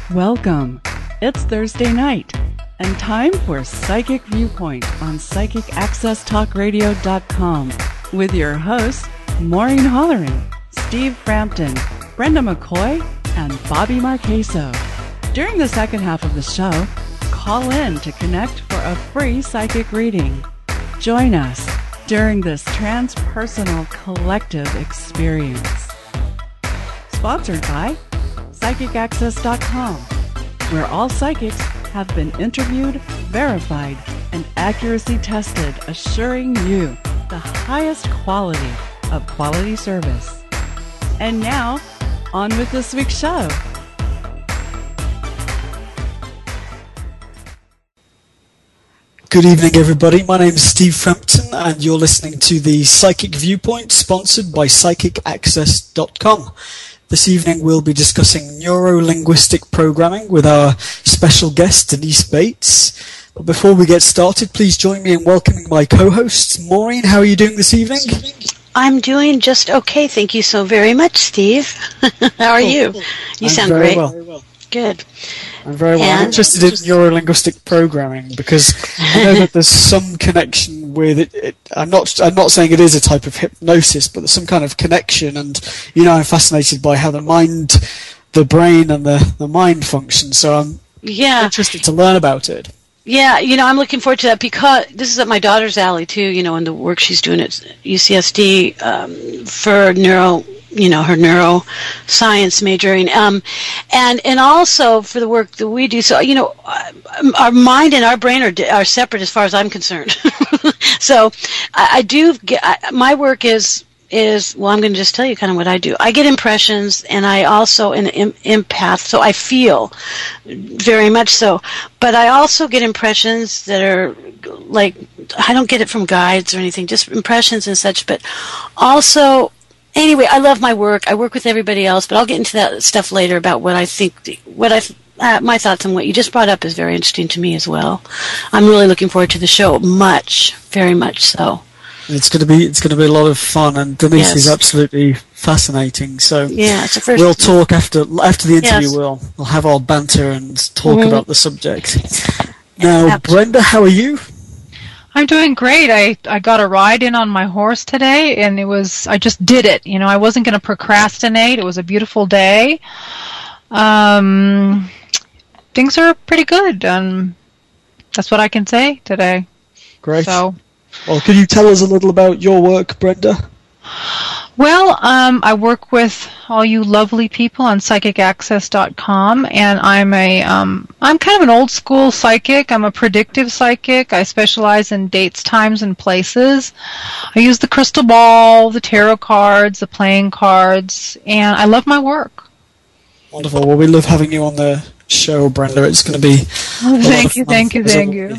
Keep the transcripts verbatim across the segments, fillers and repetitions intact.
Welcome. It's Thursday night and time for Psychic Viewpoint on Psychic Access Talk Radio dot com with your hosts, Maureen Holleran, Steve Frampton, Brenda McCoy, and Bobby Marqueso. During the second half of the show, call in to connect for a free psychic reading. Join us during this transpersonal collective experience. Sponsored by Psychic Access dot com, where all psychics have been interviewed, verified, and accuracy tested, assuring you the highest quality of quality service. And now, on with this week's show. Good evening, everybody. My name is Steve Frampton, and you're listening to the Psychic Viewpoint, sponsored by Psychic Access dot com. This evening we'll be discussing neuro-linguistic programming with our special guest, Denise Bates. But before we get started, please join me in welcoming my co-hosts. Maureen, how are you doing this evening? I'm doing just okay. Thank you so very much, Steve. How are you? You I'm sound very great. Well. Good. I'm very well. And I'm interested in neuro-linguistic programming because I know that there's some connection with it, it. I'm not. I'm not saying it is a type of hypnosis, but there's some kind of connection. And you know, I'm fascinated by how the mind, the brain, and the the mind function. So I'm yeah. interested to learn about it. Yeah, you know, I'm looking forward to that because this is at my daughter's alley too. You know, and the work she's doing at U C S D um, for neuro. You know, her neuroscience majoring, um, and and also for the work that we do. So, you know, our mind and our brain are are separate as far as I'm concerned. So, I, I do get I, my work is is well. I'm going to just tell you kind of what I do. I get impressions, and I also an em, empath, so I feel very much so. But I also get impressions that are like I don't get it from guides or anything, just impressions and such. But also. Anyway, I love my work. I work with everybody else, but I'll get into that stuff later about what I think, what I, uh, my thoughts on what you just brought up is very interesting to me as well. I'm really looking forward to the show, much, very much so. It's going to be, it's going to be a lot of fun, and Denise yes. is absolutely fascinating. So yeah, it's a first we'll talk after after the interview. Yes. We'll we'll have our banter and talk mm-hmm. about the subject. Now, Absolutely. Brenda, how are you? I'm doing great. I, I got a ride in on my horse today, and it was I just did it. You know, I wasn't going to procrastinate. It was a beautiful day. Um, things are pretty good. Um, that's what I can say today. Great. So, well, can you tell us a little about your work, Brenda? Well, um, I work with all you lovely people on Psychic Access dot com, and I'm a um, I'm kind of an old school psychic. I'm a predictive psychic. I specialize in dates, times, and places. I use the crystal ball, the tarot cards, the playing cards, and I love my work. Wonderful. Well, we love having you on the show, Brenda. It's going to be oh, thank you, thank you, thank you.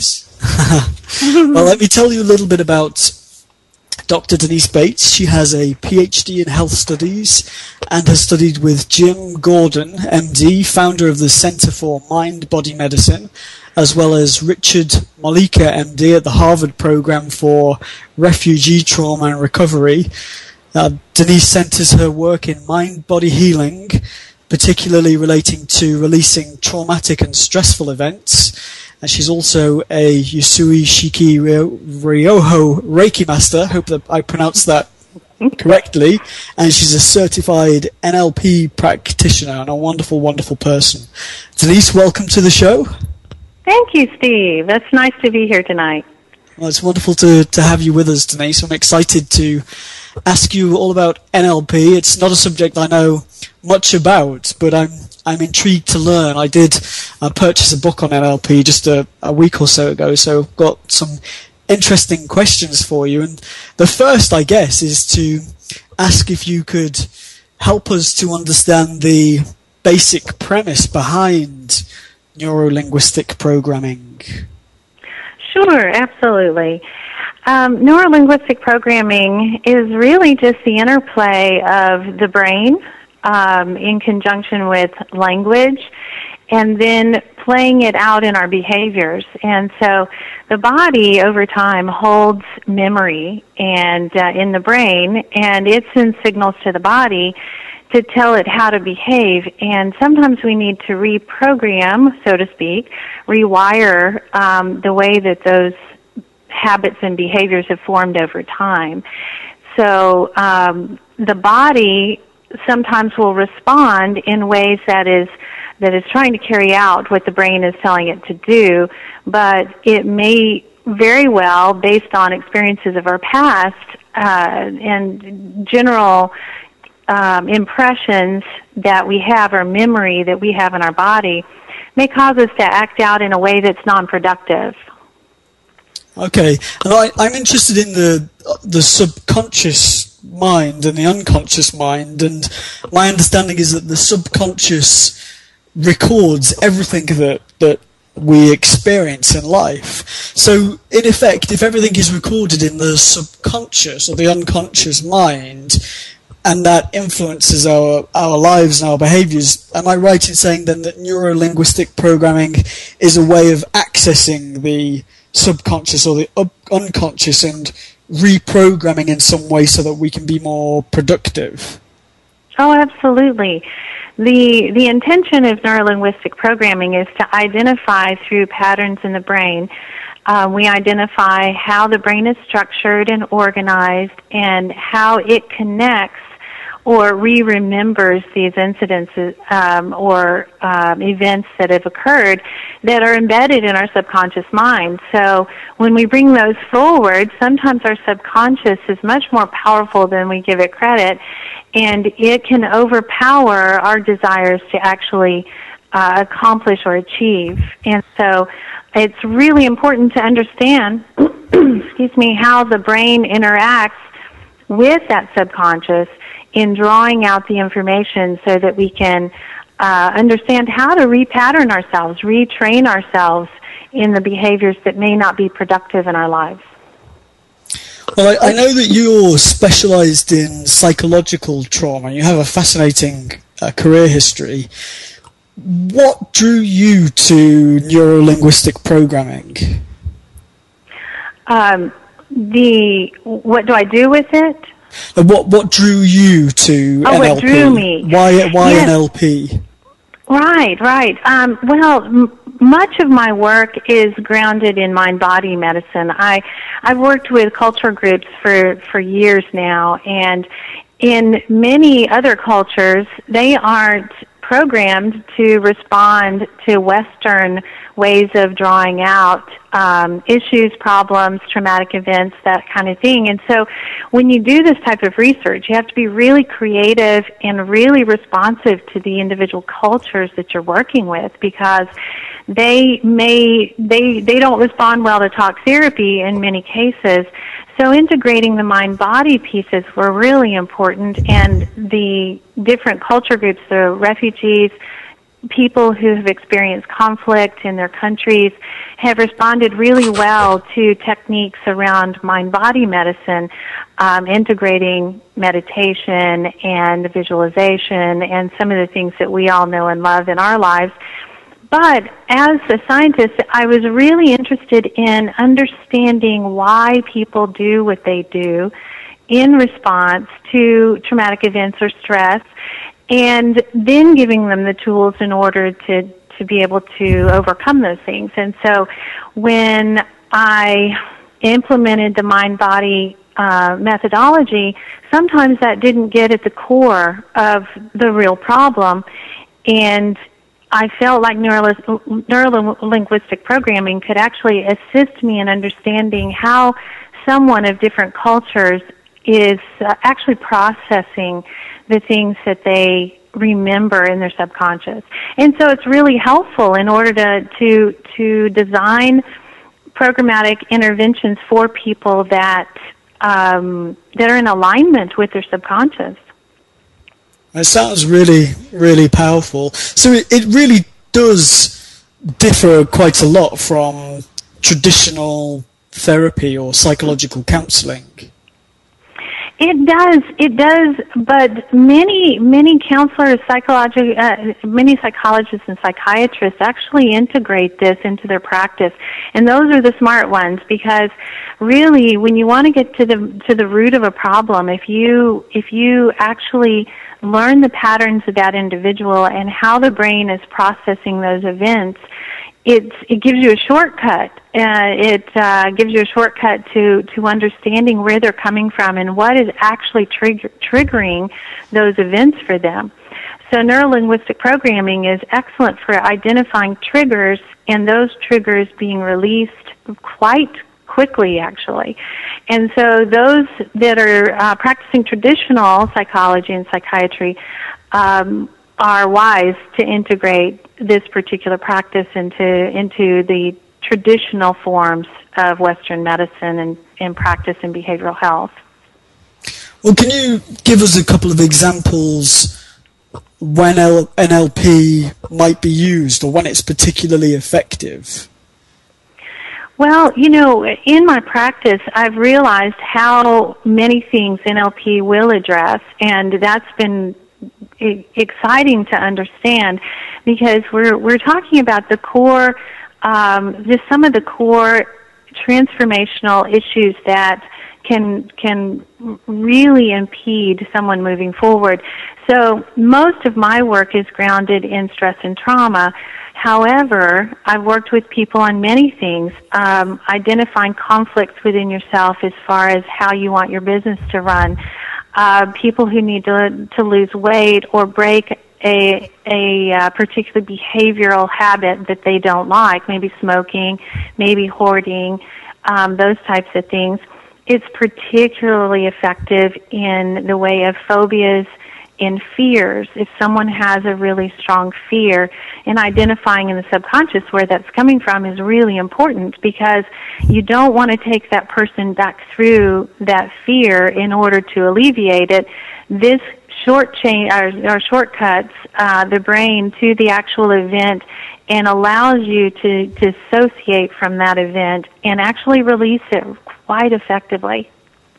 Well, let me tell you a little bit about Doctor Denise Bates. She has a P H D in health studies and has studied with Jim Gordon, M D, founder of the Center for Mind-Body Medicine, as well as Richard Malika, M D, at the Harvard Program for Refugee Trauma and Recovery. Uh, Denise centers her work in mind-body healing, particularly relating to releasing traumatic and stressful events. And she's also a Usui Shiki Ryoho Reiki Master. Hope that I pronounced that correctly. And she's a certified N L P practitioner and a wonderful, wonderful person. Denise, welcome to the show. Thank you, Steve. That's nice to be here tonight. Well, it's wonderful to, to have you with us, Denise. I'm excited to ask you all about N L P. It's not a subject I know much about, but I'm I'm intrigued to learn. I did uh, purchase a book on N L P just a, a week or so ago, so I've got some interesting questions for you. And the first, I guess, is to ask if you could help us to understand the basic premise behind neuro-linguistic programming. Sure, absolutely. Um, neuro-linguistic programming is really just the interplay of the brain um, in conjunction with language and then playing it out in our behaviors. And so the body over time holds memory and uh, in the brain, and it sends signals to the body to tell it how to behave. And sometimes we need to reprogram, so to speak, rewire um, the way that those habits and behaviors have formed over time. So um, the body sometimes will respond in ways that is that is trying to carry out what the brain is telling it to do, but it may very well, based on experiences of our past uh, and general um, impressions that we have, or memory that we have in our body, may cause us to act out in a way that's non-productive. Okay, and I, I'm interested in the the subconscious mind and the unconscious mind, and my understanding is that the subconscious records everything that that we experience in life. So, in effect, if everything is recorded in the subconscious or the unconscious mind, and that influences our, our lives and our behaviors, am I right in saying then that neuro-linguistic programming is a way of accessing the subconscious or the up- unconscious and reprogramming in some way so that we can be more productive? Oh, absolutely. The the intention of neurolinguistic programming is to identify through patterns in the brain. Uh, we identify how the brain is structured and organized and how it connects or re-remembers these incidences um, or um, events that have occurred that are embedded in our subconscious mind. So when we bring those forward, sometimes our subconscious is much more powerful than we give it credit, and it can overpower our desires to actually uh, accomplish or achieve. And so it's really important to understand, excuse me, how the brain interacts with that subconscious in drawing out the information so that we can uh, understand how to repattern ourselves, retrain ourselves in the behaviors that may not be productive in our lives. Well, I, I know that you're specialized in psychological trauma. You have a fascinating uh, career history. What drew you to neuro-linguistic programming? Um, the what do I do with it? Uh, what what drew you to oh, N L P? What drew me? Why why yes. N L P? Right, right. Um, well, m- much of my work is grounded in mind-body medicine. I I've worked with culture groups for for years now, and in many other cultures, they aren't programmed to respond to Western ways of drawing out um, issues, problems, traumatic events, that kind of thing. And so when you do this type of research, you have to be really creative and really responsive to the individual cultures that you're working with, because they may, they, they don't respond well to talk therapy in many cases. So integrating the mind-body pieces were really important, and the different culture groups, the refugees, people who have experienced conflict in their countries, have responded really well to techniques around mind-body medicine, um, integrating meditation and visualization and some of the things that we all know and love in our lives. But as a scientist, I was really interested in understanding why people do what they do in response to traumatic events or stress, and then giving them the tools in order to, to be able to overcome those things. And so when I implemented the mind-body uh, methodology, sometimes that didn't get at the core of the real problem, and I felt like neuro- neuro-linguistic programming could actually assist me in understanding how someone of different cultures is uh, actually processing the things that they remember in their subconscious. And so it's really helpful in order to, to, to design programmatic interventions for people that, um, that are in alignment with their subconscious. It sounds really, really powerful. So it, it really does differ quite a lot from traditional therapy or psychological counseling. It does, it does, but many, many counselors, psychologi- uh, many psychologists and psychiatrists actually integrate this into their practice, and those are the smart ones, because really, when you want to get to the to the root of a problem, if you if you actually learn the patterns of that individual and how the brain is processing those events, It's, it gives you a shortcut. Uh, it uh, gives you a shortcut to, to understanding where they're coming from and what is actually trigger, triggering those events for them. So neurolinguistic programming is excellent for identifying triggers and those triggers being released quite quickly, actually. And so those that are uh, practicing traditional psychology and psychiatry um, are wise to integrate this particular practice into into the traditional forms of Western medicine and, and practice in behavioral health. Well, can you give us a couple of examples when N L P might be used or when it's particularly effective? Well, you know, in my practice, I've realized how many things N L P will address, and that's been exciting to understand because we're we're talking about the core, um, just some of the core transformational issues that can can really impede someone moving forward. So most of my work is grounded in stress and trauma. However, I've worked with people on many things, um, identifying conflicts within yourself as far as how you want your business to run, uh, people who need to, to lose weight or break a, a uh, particular behavioral habit that they don't like, maybe smoking, maybe hoarding, um, those types of things. It's particularly effective in the way of phobias and fears. If someone has a really strong fear, and identifying in the subconscious where that's coming from is really important because you don't want to take that person back through that fear in order to alleviate it. This short chain or, or shortcuts uh, the brain to the actual event and allows you to dissociate from that event and actually release it quite effectively.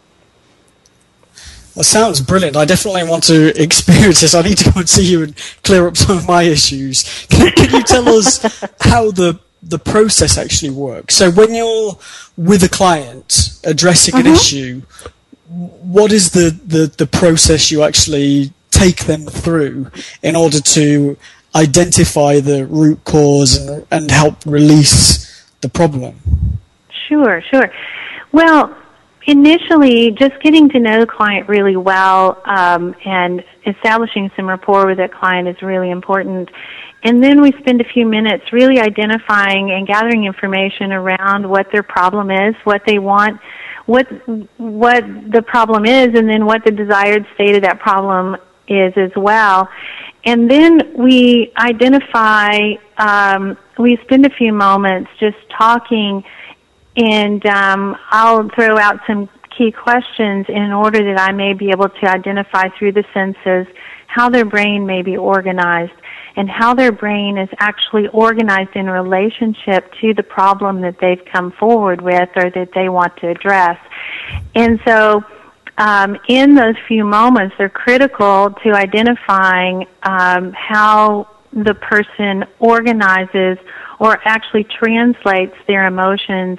That sounds brilliant. I definitely want to experience this. I need to go and see you and clear up some of my issues. Can, can you tell us how the the process actually works? So when you're with a client addressing mm-hmm. an issue, what is the, the, the process you actually take them through in order to identify the root cause and, and help release the problem? Sure, sure. Well, initially, just getting to know the client really well um, and establishing some rapport with that client is really important. And then we spend a few minutes really identifying and gathering information around what their problem is, what they want, what what the problem is, and then what the desired state of that problem is as well. And then we identify, um, we spend a few moments just talking. And um, I'll throw out some key questions in order that I may be able to identify through the senses how their brain may be organized and how their brain is actually organized in relationship to the problem that they've come forward with or that they want to address. And so um, in those few moments, they're critical to identifying um, how the person organizes or actually translates their emotions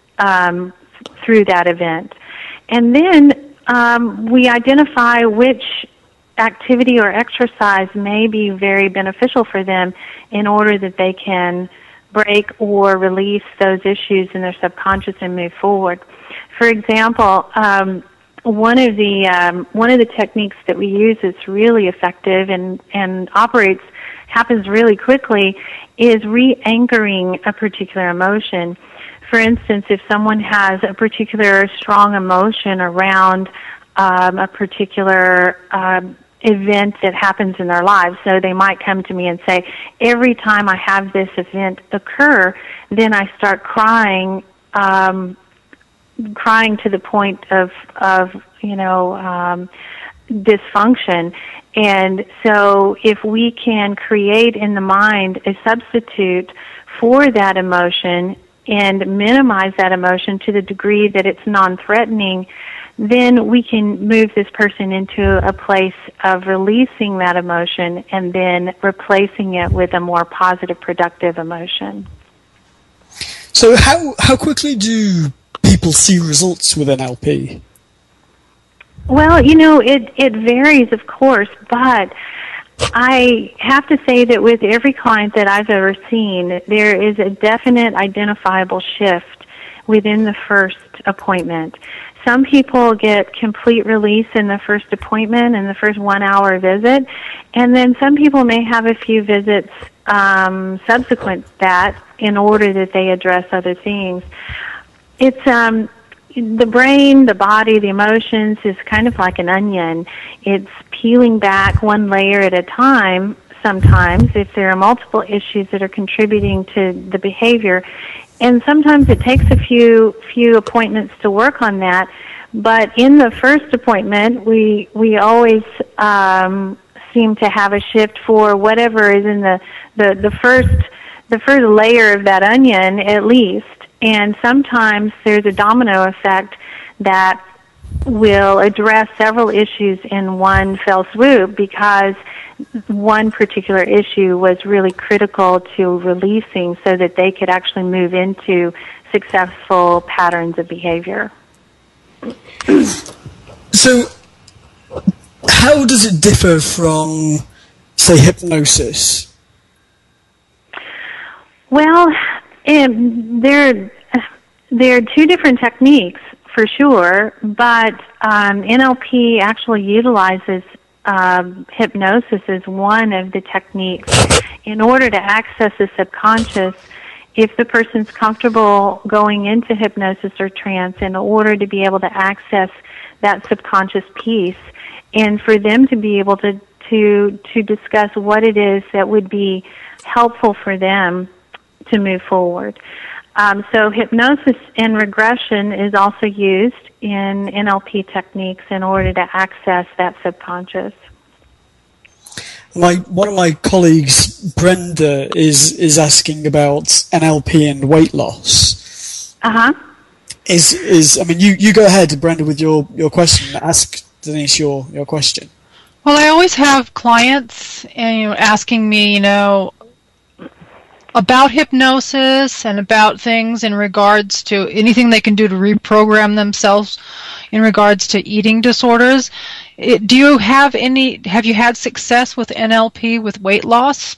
Um, through that event. And then um, we identify which activity or exercise may be very beneficial for them in order that they can break or release those issues in their subconscious and move forward. For example, um, one of the um, one of the techniques that we use that's really effective and, and operates, happens really quickly, is re-anchoring a particular emotion. For instance, if someone has a particular strong emotion around um, a particular um, event that happens in their lives, so they might come to me and say, every time I have this event occur, then I start crying, um, crying to the point of, of you know, um, dysfunction. And so if we can create in the mind a substitute for that emotion and minimize that emotion to the degree that it's non-threatening, then we can move this person into a place of releasing that emotion and then replacing it with a more positive, productive emotion. So how how quickly do people see results with N L P? Well, you know, it, it varies, of course, but I have to say that with every client that I've ever seen, there is a definite identifiable shift within the first appointment. Some people get complete release in the first appointment, in the first one-hour visit, and then some people may have a few visits um, subsequent to that in order that they address other things. It's um, the brain, the body, the emotions is kind of like an onion. It's peeling back one layer at a time sometimes if there are multiple issues that are contributing to the behavior. And sometimes it takes a few few appointments to work on that. But in the first appointment, we we always um, seem to have a shift for whatever is in the, the, the first the first layer of that onion at least. And sometimes there's a domino effect that will address several issues in one fell swoop because one particular issue was really critical to releasing so that they could actually move into successful patterns of behavior. So, how does it differ from, say, hypnosis? Well, um, there, there are two different techniques for sure, but um, N L P actually utilizes um, hypnosis as one of the techniques in order to access the subconscious. If the person's comfortable going into hypnosis or trance, in order to be able to access that subconscious piece, and for them to be able to to to discuss what it is that would be helpful for them to move forward. Um, so hypnosis and regression is also used in N L P techniques in order to access that subconscious. My one of my colleagues, Brenda, is is asking about N L P and weight loss. Uh huh. Is is I mean, you, you go ahead, Brenda, with your, your question. Ask Denise your, your question. Well, I always have clients, and, you know, asking me, you know, about hypnosis and about things in regards to anything they can do to reprogram themselves in regards to eating disorders. It, do you have any, have you had success with N L P with weight loss?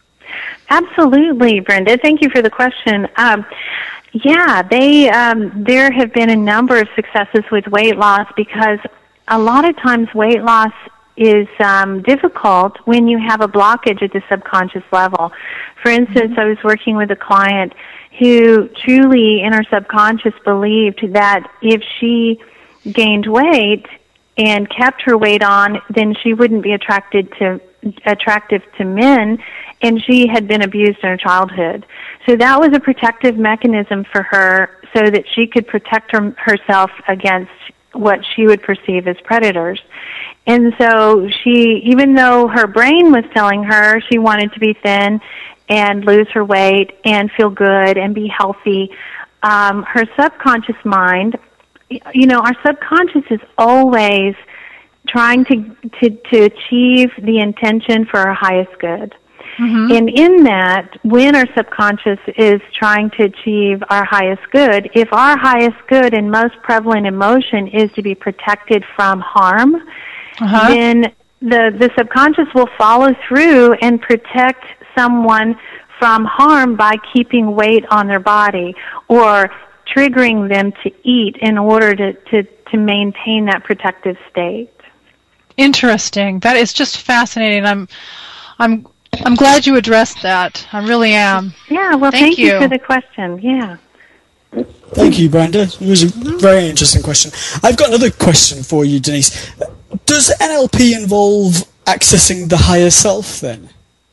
Absolutely, Brenda. Thank you for the question. Um, yeah, they um, there have been a number of successes with weight loss because a lot of times weight loss is um, difficult when you have a blockage at the subconscious level. For instance, I was working with a client who truly in her subconscious believed that if she gained weight and kept her weight on, then she wouldn't be attracted to attractive to men, and she had been abused in her childhood. So that was a protective mechanism for her so that she could protect her, herself against what she would perceive as predators. And so she, even though her brain was telling her she wanted to be thin and lose her weight and feel good and be healthy, um, her subconscious mind, you know, our subconscious is always trying to, to, to achieve the intention for our highest good. Mm-hmm. And in that, when our subconscious is trying to achieve our highest good, if our highest good and most prevalent emotion is to be protected from harm, uh-huh. then the, the subconscious will follow through and protect someone from harm by keeping weight on their body or triggering them to eat in order to, to, to maintain that protective state. Interesting. That is just fascinating. I'm I'm I'm glad you addressed that. I really am. Yeah, well, thank, thank you. you for the question. Yeah. Thank you, Brenda. It was a very interesting question. I've got another question for you, Denise. Does N L P involve accessing the higher self, then?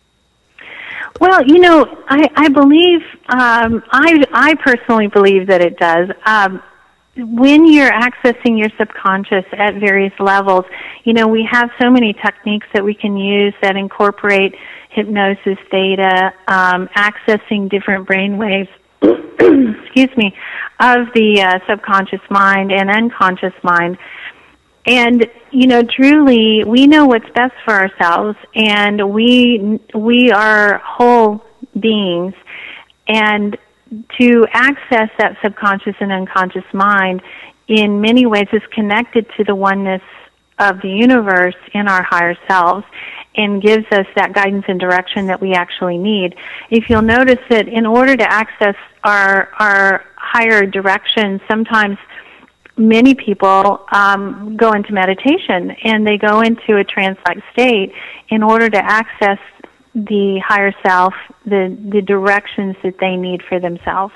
Well, you know, I, I believe, um, I, I personally believe that it does. Um, when you're accessing your subconscious at various levels, you know, we have so many techniques that we can use that incorporate hypnosis, theta, um, accessing different brain waves, excuse me, of the uh, subconscious mind and unconscious mind. And, you know, truly, we know what's best for ourselves, and we we are whole beings. And to access that subconscious and unconscious mind in many ways is connected to the oneness of the universe in our higher selves and gives us that guidance and direction that we actually need. If you'll notice that in order to access our our higher direction, sometimes many people um, go into meditation and they go into a trance-like state in order to access the higher self, the, the directions that they need for themselves.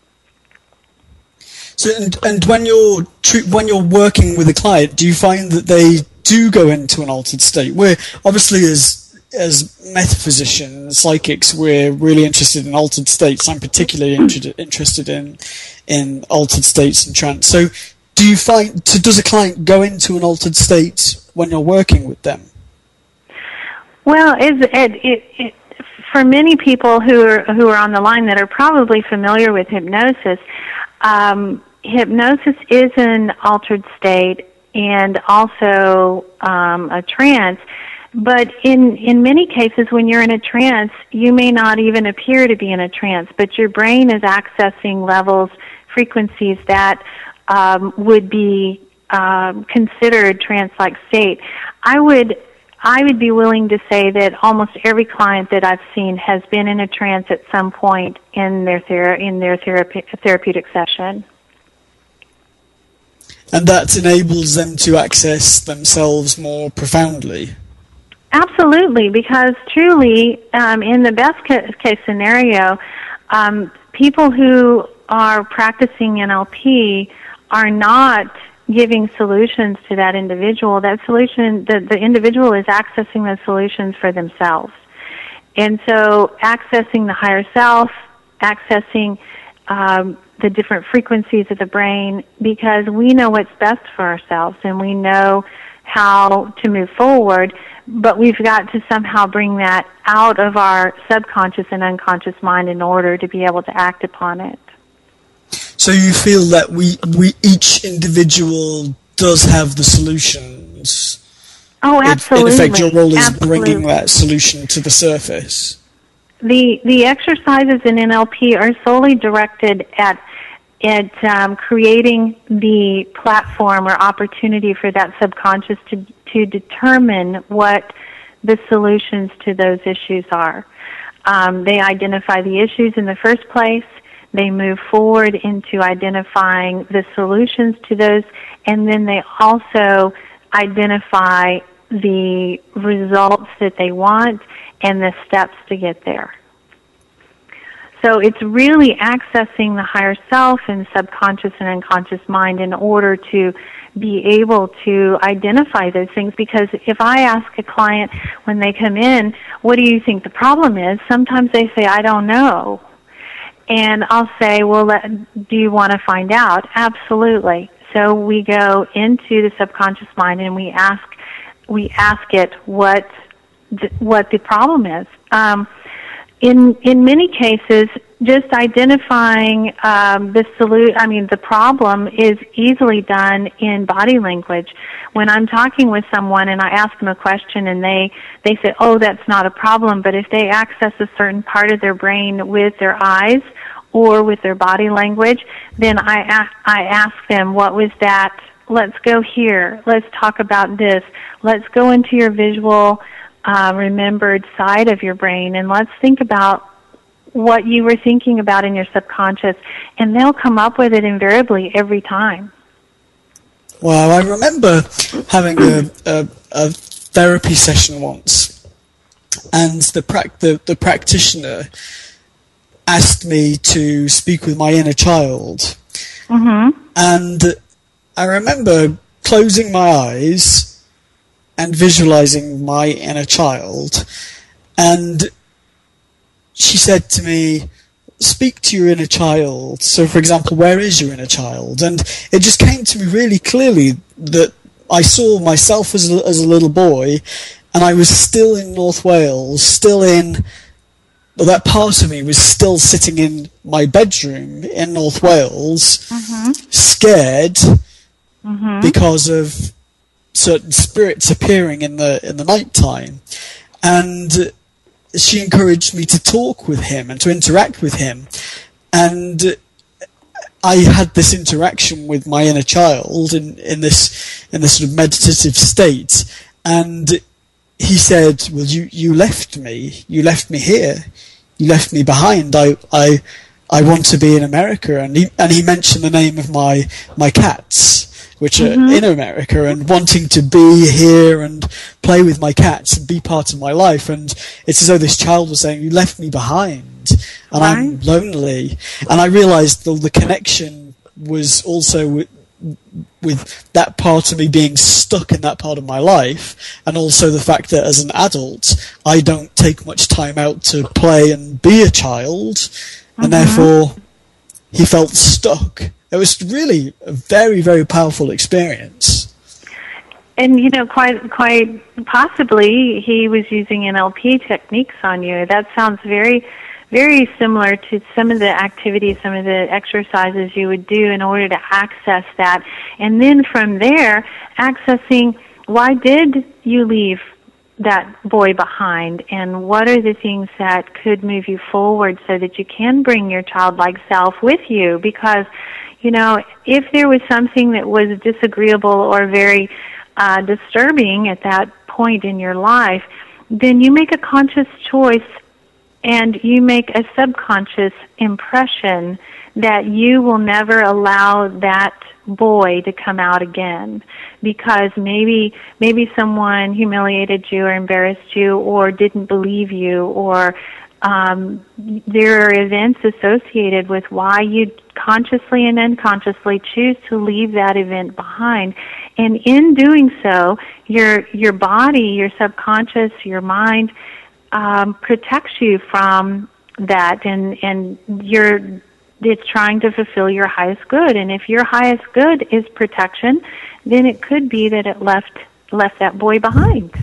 So, and, and when you're tr- when you're working with a client, do you find that they do go into an altered state? We're obviously as as metaphysicians, psychics, we're really interested in altered states. I'm particularly inter- interested in in altered states and trance. So, do you find so does a client go into an altered state when you're working with them? Well, it, it, it, it, for many people who are who are on the line that are probably familiar with hypnosis. Um, hypnosis is an altered state and also um, a trance, but in, in many cases when you're in a trance, you may not even appear to be in a trance, but your brain is accessing levels, frequencies that um, would be um, considered trance-like state. I would I would be willing to say that almost every client that I've seen has been in a trance at some point in their thera- in their therapy- therapeutic session. And that enables them to access themselves more profoundly. Absolutely, because truly, um, in the best ca- case scenario, um, people who are practicing N L P are not giving solutions to that individual. That solution, the, the individual is accessing those solutions for themselves. And so accessing the higher self, accessing um, the different frequencies of the brain, because we know what's best for ourselves and we know how to move forward, but we've got to somehow bring that out of our subconscious and unconscious mind in order to be able to act upon it. So you feel that we, we each individual does have the solutions. Oh, absolutely. In effect, your role is absolutely. bringing that solution to the surface. The the exercises in N L P are solely directed at at um, creating the platform or opportunity for that subconscious to to determine what the solutions to those issues are. Um, they identify the issues in the first place. They move forward into identifying the solutions to those, and then they also identify the results that they want and the steps to get there. So it's really accessing the higher self and subconscious and unconscious mind in order to be able to identify those things, because if I ask a client when they come in, what do you think the problem is? Sometimes they say, I don't know. And I'll say, well, let, do you want to find out? Absolutely. So we go into the subconscious mind and we ask, we ask it what, th- what the problem is. Um, in in many cases, just identifying um, the solu- I mean, the problem is easily done in body language. When I'm talking with someone and I ask them a question and they they say, "Oh, that's not a problem," but if they access a certain part of their brain with their eyes or with their body language, then I ask, I ask them, "What was that? Let's go here. Let's talk about this. Let's go into your visual." Uh, remembered side of your brain, and let's think about what you were thinking about in your subconscious, and they'll come up with it invariably every time. Well, I remember having a, a, a therapy session once, and the, pra- the the practitioner asked me to speak with my inner child, Mm-hmm. and I remember closing my eyes and visualizing my inner child, and she said to me, speak to your inner child. So, for example, where is your inner child? And it just came to me really clearly that I saw myself as a, as a little boy, and I was still in North Wales, still in, well, that part of me was still sitting in my bedroom in North Wales, Mm-hmm. scared Mm-hmm. because of certain spirits appearing in the in the night time, and she encouraged me to talk with him and to interact with him, and I had this interaction with my inner child in, in this in this sort of meditative state, and he said, "Well, you, you left me. You left me here. You left me behind. I I I want to be in America." And he and he mentioned the name of my my cats, which are mm-hmm. in America, and wanting to be here and play with my cats and be part of my life. And it's as though this child was saying, "You left me behind, and right. I'm lonely." And I realized the, the connection was also with, with that part of me being stuck in that part of my life, and also the fact that as an adult, I don't take much time out to play and be a child, mm-hmm. and therefore he felt stuck. It was really a very, very powerful experience. And, you know, quite quite possibly he was using N L P techniques on you. That sounds very, very similar to some of the activities, some of the exercises you would do in order to access that. And then from there, accessing why did you leave that boy behind, and what are the things that could move you forward so that you can bring your childlike self with you. Because, you know, if there was something that was disagreeable or very uh, disturbing at that point in your life, then you make a conscious choice and you make a subconscious impression that you will never allow that boy to come out again, because maybe maybe someone humiliated you or embarrassed you or didn't believe you, or um, there are events associated with why you consciously and unconsciously choose to leave that event behind. And in doing so, your your body, your subconscious, your mind um, protects you from that, and and you're it's trying to fulfill your highest good. And if your highest good is protection, then it could be that it left left that boy behind.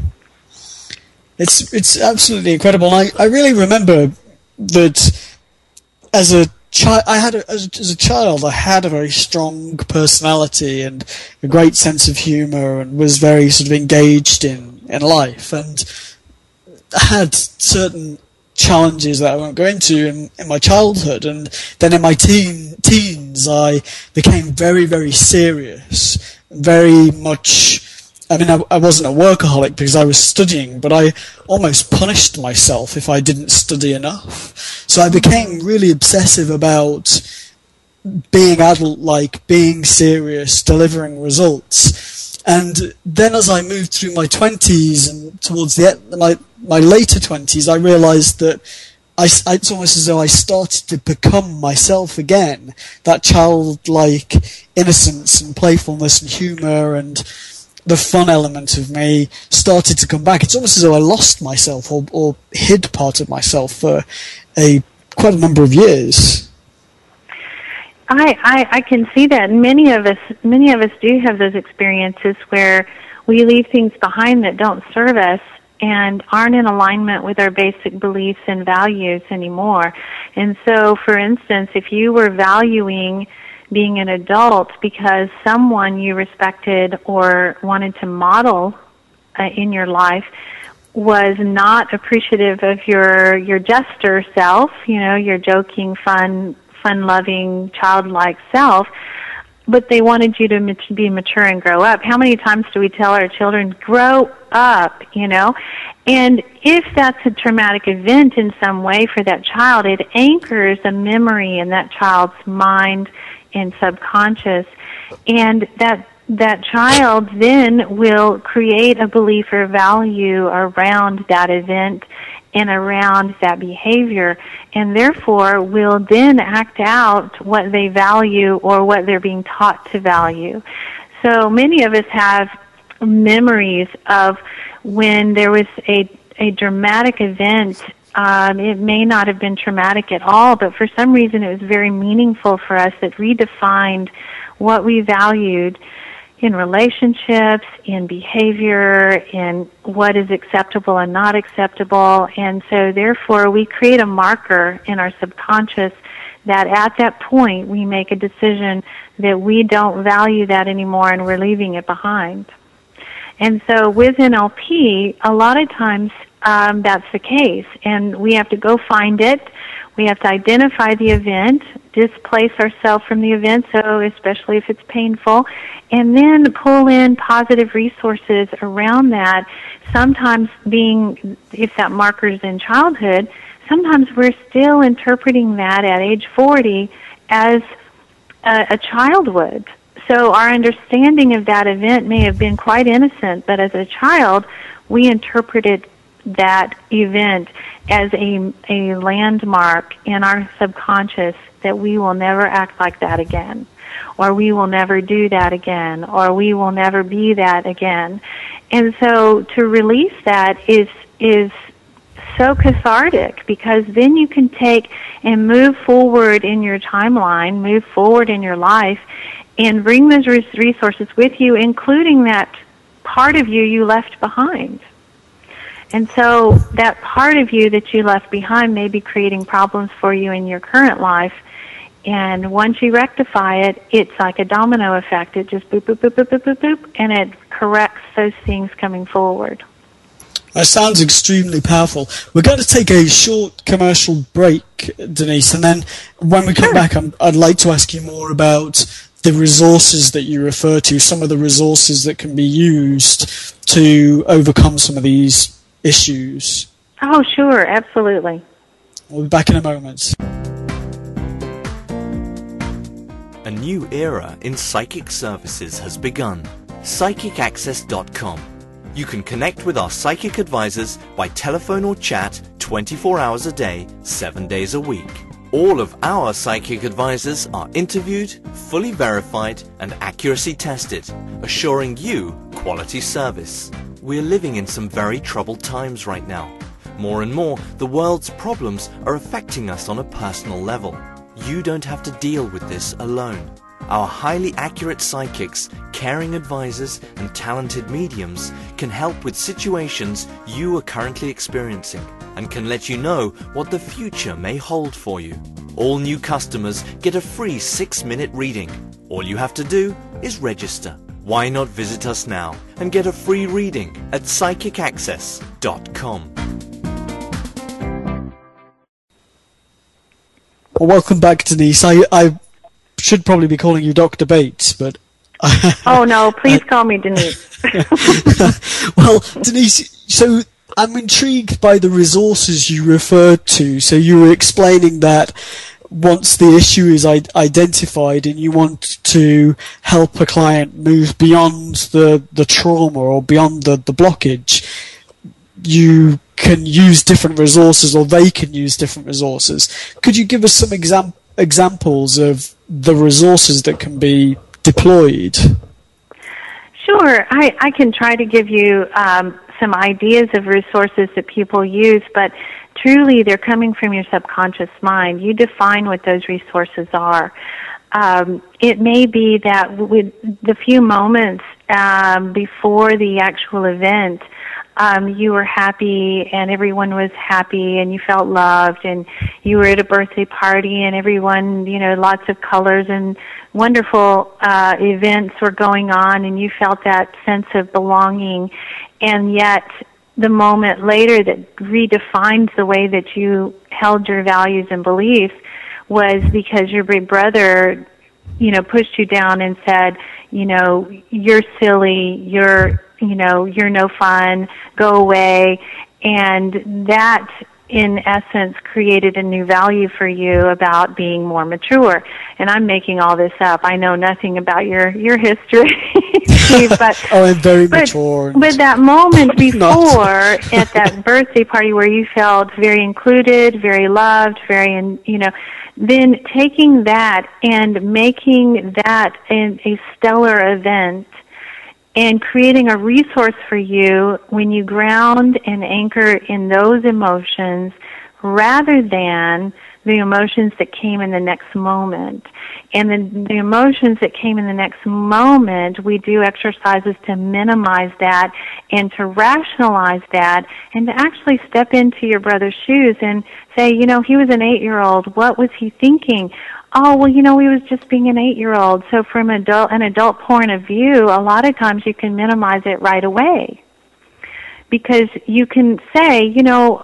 It's it's absolutely incredible. And I, I really remember that as a child, I had a, as, a, as a child, I had a very strong personality and a great sense of humour, and was very sort of engaged in, in life, and had certain challenges that I won't go into in, in my childhood. And then in my teen teens, I became very, very serious, very much. I mean, I, I wasn't a workaholic because I was studying, but I almost punished myself if I didn't study enough. So I became really obsessive about being adult-like, being serious, delivering results. And then as I moved through my twenties and towards the end, my my later twenties, I realised that I, it's almost as though I started to become myself again. That childlike innocence and playfulness and humour and the fun element of me started to come back. It's almost as though I lost myself or, or hid part of myself for a quite a number of years. I, I, I can see that. Many of us, many of us do have those experiences where we leave things behind that don't serve us and aren't in alignment with our basic beliefs and values anymore. And so, for instance, if you were valuing being an adult because someone you respected or wanted to model uh, in your life was not appreciative of your your jester self, you know, your joking, fun, fun-loving, childlike self, but they wanted you to mat- be mature and grow up. How many times do we tell our children, grow up, you know? And if that's a traumatic event in some way for that child, it anchors a memory in that child's mind and subconscious, and that that child then will create a belief or value around that event and around that behavior, and therefore will then act out what they value or what they're being taught to value. So many of us have memories of when there was a, a dramatic event. Um, it may not have been traumatic at all, but for some reason it was very meaningful for us. That redefined what we valued in relationships, in behavior, in what is acceptable and not acceptable. And so therefore we create a marker in our subconscious that at that point we make a decision that we don't value that anymore and we're leaving it behind. And so with N L P, a lot of times um, that's the case, and we have to go find it. We have to identify the event displace ourselves from the event, so especially if it's painful, and then pull in positive resources around that. Sometimes being, if that marker is in childhood, sometimes we're still interpreting that at age forty as a, a child would. So our understanding of that event may have been quite innocent, but as a child, we interpreted that event as a, a landmark in our subconscious that we will never act like that again, or we will never do that again, or we will never be that again. And so to release that is is so cathartic, because then you can take and move forward in your timeline, move forward in your life, and bring those resources with you, including that part of you you left behind. And so that part of you that you left behind may be creating problems for you in your current life. And once you rectify it, it's like a domino effect. It just boop, boop, boop, boop, boop, boop, boop, and it corrects those things coming forward. That sounds extremely powerful. We're going to take a short commercial break, Denise, and then when we come sure. back, I'm, I'd like to ask you more about the resources that you refer to, some of the resources that can be used to overcome some of these issues. Oh, sure, absolutely. We'll be back in a moment. A new era in psychic services has begun. Psychic Access dot com. You can connect with our psychic advisors by telephone or chat twenty-four hours a day, seven days a week. All of our psychic advisors are interviewed, fully verified, and accuracy tested, assuring you quality service. We're living in some very troubled times right now. More and more, the world's problems are affecting us on a personal level. You don't have to deal with this alone. Our highly accurate psychics, caring advisors, and talented mediums can help with situations you are currently experiencing and can let you know what the future may hold for you. All new customers get a free six-minute reading. All you have to do is register. Why not visit us now and get a free reading at Psychic Access dot com. Well, welcome back, Denise. I, I should probably be calling you Doctor Bates, but... Oh, no, please call me Denise. Well, Denise, so I'm intrigued by the resources you referred to. So you were explaining that once the issue is identified and you want to help a client move beyond the, the trauma or beyond the, the blockage, you can use different resources, or they can use different resources. Could you give us some exam- examples of the resources that can be deployed? Sure. I, I can try to give you um, some ideas of resources that people use, but truly they're coming from your subconscious mind. You define what those resources are. Um, it may be that with the few moments um, before the actual event, Um, you were happy and everyone was happy and you felt loved, and you were at a birthday party and everyone, you know, lots of colors and wonderful uh, events were going on, and you felt that sense of belonging. And yet the moment later that redefines the way that you held your values and beliefs was because your big brother, you know, pushed you down and said, you know, you're silly, you're you know, you're no fun, go away. And that, in essence, created a new value for you about being more mature. And I'm making all this up. I know nothing about your, your history, Steve, but... oh, I'm very but, mature. But that moment before, at that birthday party where you felt very included, very loved, very, you know, then taking that and making that a, a stellar event, and creating a resource for you when you ground and anchor in those emotions rather than the emotions that came in the next moment. And the, the emotions that came in the next moment, we do exercises to minimize that and to rationalize that and to actually step into your brother's shoes and say, you know, he was an eight-year-old. What was he thinking? Oh, well, you know, he was just being an eight-year-old. So from an adult, an adult point of view, a lot of times you can minimize it right away. Because you can say, you know,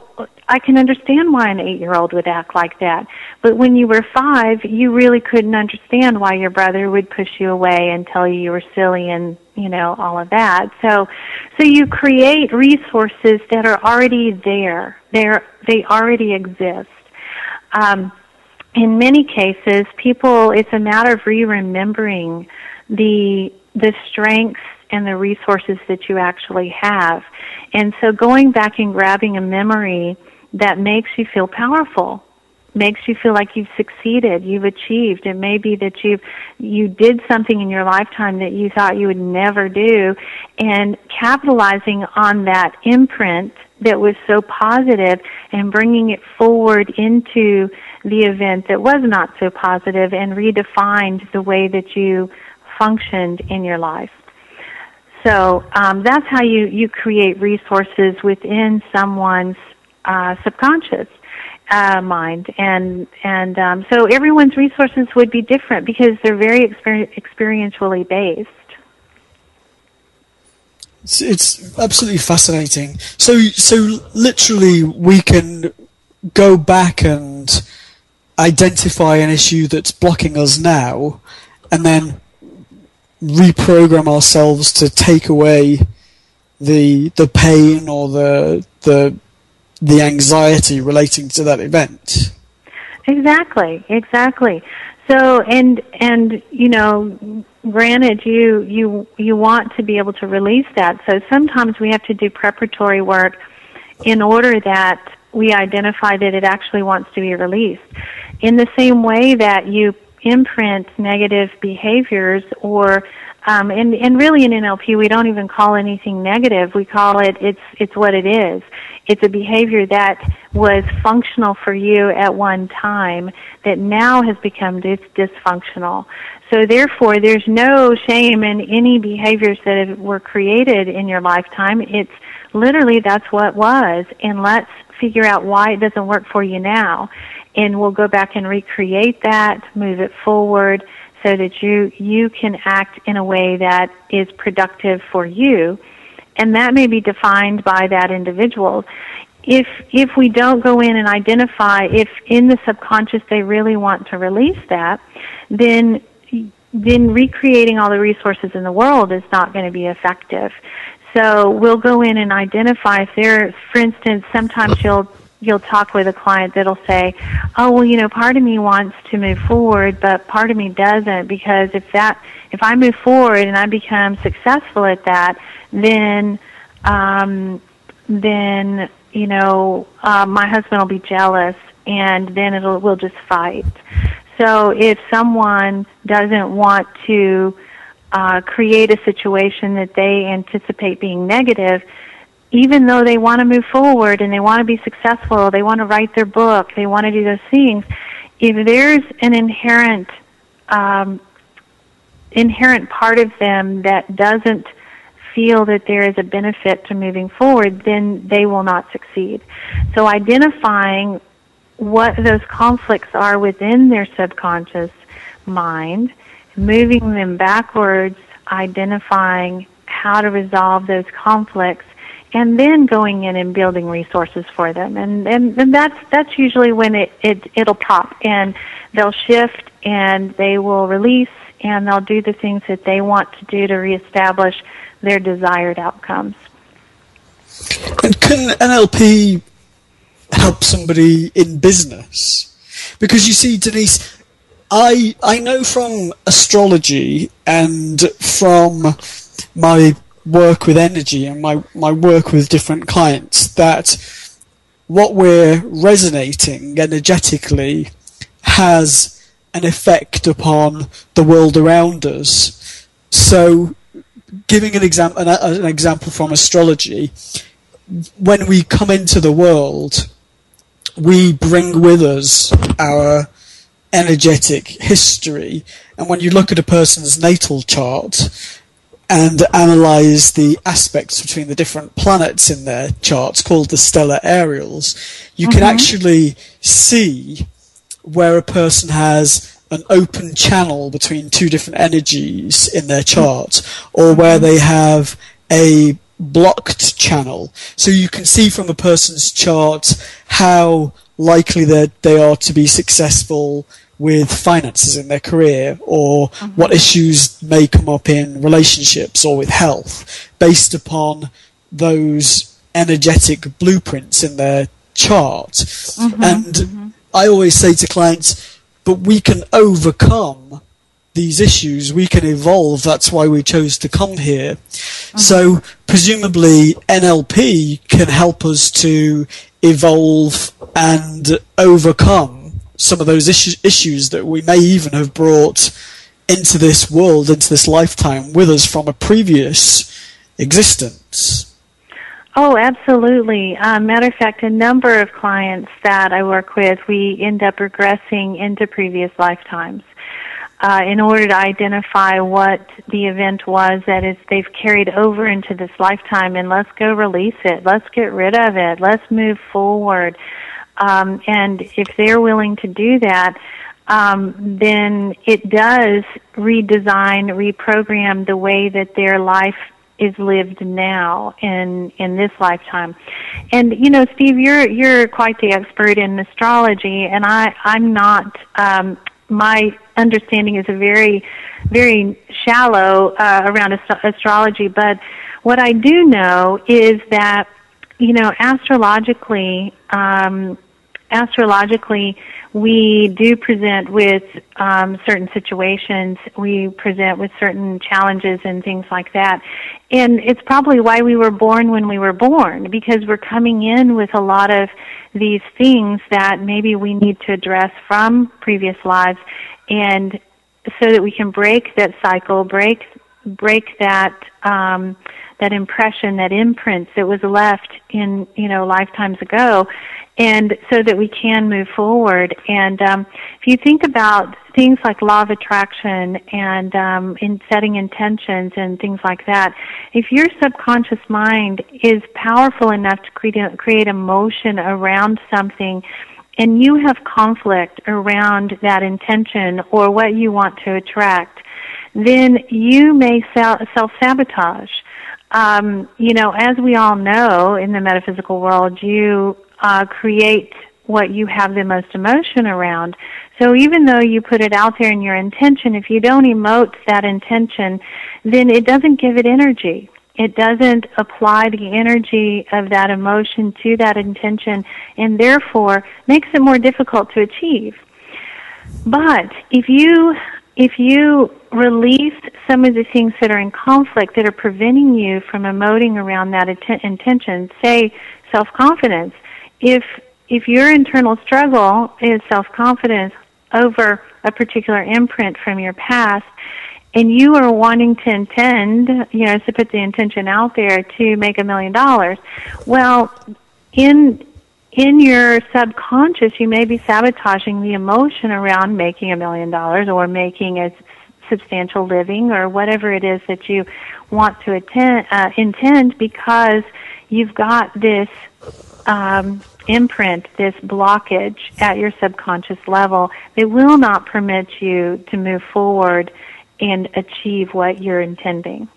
I can understand why an eight-year-old would act like that. But when you were five, you really couldn't understand why your brother would push you away and tell you you were silly and, you know, all of that. So, so you create resources that are already there. They're, they already exist. Um, in many cases, people, it's a matter of re-remembering the, the strengths and the resources that you actually have. And so going back and grabbing a memory that makes you feel powerful, makes you feel like you've succeeded, you've achieved. It may be that you you did something in your lifetime that you thought you would never do, and capitalizing on that imprint that was so positive and bringing it forward into the event that was not so positive and redefined the way that you functioned in your life. So um, that's how you, you create resources within someone's uh, subconscious uh, mind. And and um, so everyone's resources would be different because they're very exper- experientially based. It's, it's absolutely fascinating. So, so literally we can go back and identify an issue that's blocking us now and then reprogram ourselves to take away the the pain or the the the anxiety relating to that event. Exactly, exactly. So and and you know, granted you you you want to be able to release that. So sometimes we have to do preparatory work in order that we identify that it actually wants to be released. In the same way that you imprint negative behaviors or um, and, and really in N L P we don't even call anything negative. We call it, it's, it's what it is. It's a behavior that was functional for you at one time that now has become dis- dysfunctional. So therefore there's no shame in any behaviors that have, were created in your lifetime. It's literally that's what was, and let's figure out why it doesn't work for you now. And we'll go back and recreate that, move it forward so that you, you can act in a way that is productive for you. And that may be defined by that individual. If, if we don't go in and identify if in the subconscious they really want to release that, then, then recreating all the resources in the world is not going to be effective. So we'll go in and identify if there, for instance, sometimes you'll you'll talk with a client that'll say, oh, well, you know, part of me wants to move forward, but part of me doesn't, because if that, if I move forward and I become successful at that, then, um, then, you know, uh, my husband will be jealous, and then it'll, we'll just fight. So if someone doesn't want to uh, create a situation that they anticipate being negative, even though they want to move forward and they want to be successful, they want to write their book, they want to do those things, if there's an inherent um, inherent part of them that doesn't feel that there is a benefit to moving forward, then they will not succeed. So identifying what those conflicts are within their subconscious mind, moving them backwards, identifying how to resolve those conflicts, and then going in and building resources for them. And, and, and that's, that's usually when it, it, it'll pop, and they'll shift, and they will release, and they'll do the things that they want to do to reestablish their desired outcomes. And can N L P help somebody in business? Because you see, Denise, I I know from astrology and from my work with energy and my, my work with different clients that what we're resonating energetically has an effect upon the world around us. So, giving an example, an, an example from astrology, when we come into the world, we bring with us our energetic history, and when you look at a person's natal chart and analyze the aspects between the different planets in their charts, called the stellar aerials, you mm-hmm. can actually see where a person has an open channel between two different energies in their chart, or where they have a blocked channel. So you can see from a person's chart how likely they they are to be successful with finances in their career, or mm-hmm. what issues may come up in relationships or with health, based upon those energetic blueprints in their chart. Mm-hmm. And mm-hmm. I always say to clients, but we can overcome these issues, we can evolve, that's why we chose to come here. Mm-hmm. So presumably N L P can help us to evolve and overcome some of those issues, issues that we may even have brought into this world, into this lifetime with us from a previous existence. Oh, absolutely. Uh, matter of fact, a number of clients that I work with, we end up regressing into previous lifetimes uh, in order to identify what the event was that is they've carried over into this lifetime, and let's go release it. Let's get rid of it. Let's move forward. Um, and if they're willing to do that, um, then it does redesign, reprogram the way that their life is lived now in in this lifetime. And you know, Steve, you're you're quite the expert in astrology, and I I'm not. Um, my understanding is a very very shallow uh, around ast- astrology, but what I do know is that, you know, astrologically. Um, Astrologically, we do present with um, certain situations. We present with certain challenges and things like that. And it's probably why we were born when we were born, because we're coming in with a lot of these things that maybe we need to address from previous lives, and so that we can break that cycle, break break that um, that impression, that imprint that was left in, you know, lifetimes ago, and so that we can move forward. And um, if you think about things like law of attraction and um, in setting intentions and things like that, if your subconscious mind is powerful enough to create a, create emotion around something, and you have conflict around that intention or what you want to attract, then you may self-sabotage. Um, you know, as we all know in the metaphysical world, you uh, create what you have the most emotion around. So even though you put it out there in your intention, if you don't emote that intention, then it doesn't give it energy. It doesn't apply the energy of that emotion to that intention, and therefore makes it more difficult to achieve. But if you if you release some of the things that are in conflict that are preventing you from emoting around that atten- intention, say self-confidence, if if your internal struggle is self-confidence over a particular imprint from your past, and you are wanting to intend, you know, to put the intention out there to make a million dollars, well, in in your subconscious, you may be sabotaging the emotion around making a million dollars or making a substantial living or whatever it is that you want to attend, uh, intend, because you've got this um, imprint, this blockage at your subconscious level that will not permit you to move forward and achieve what you're intending.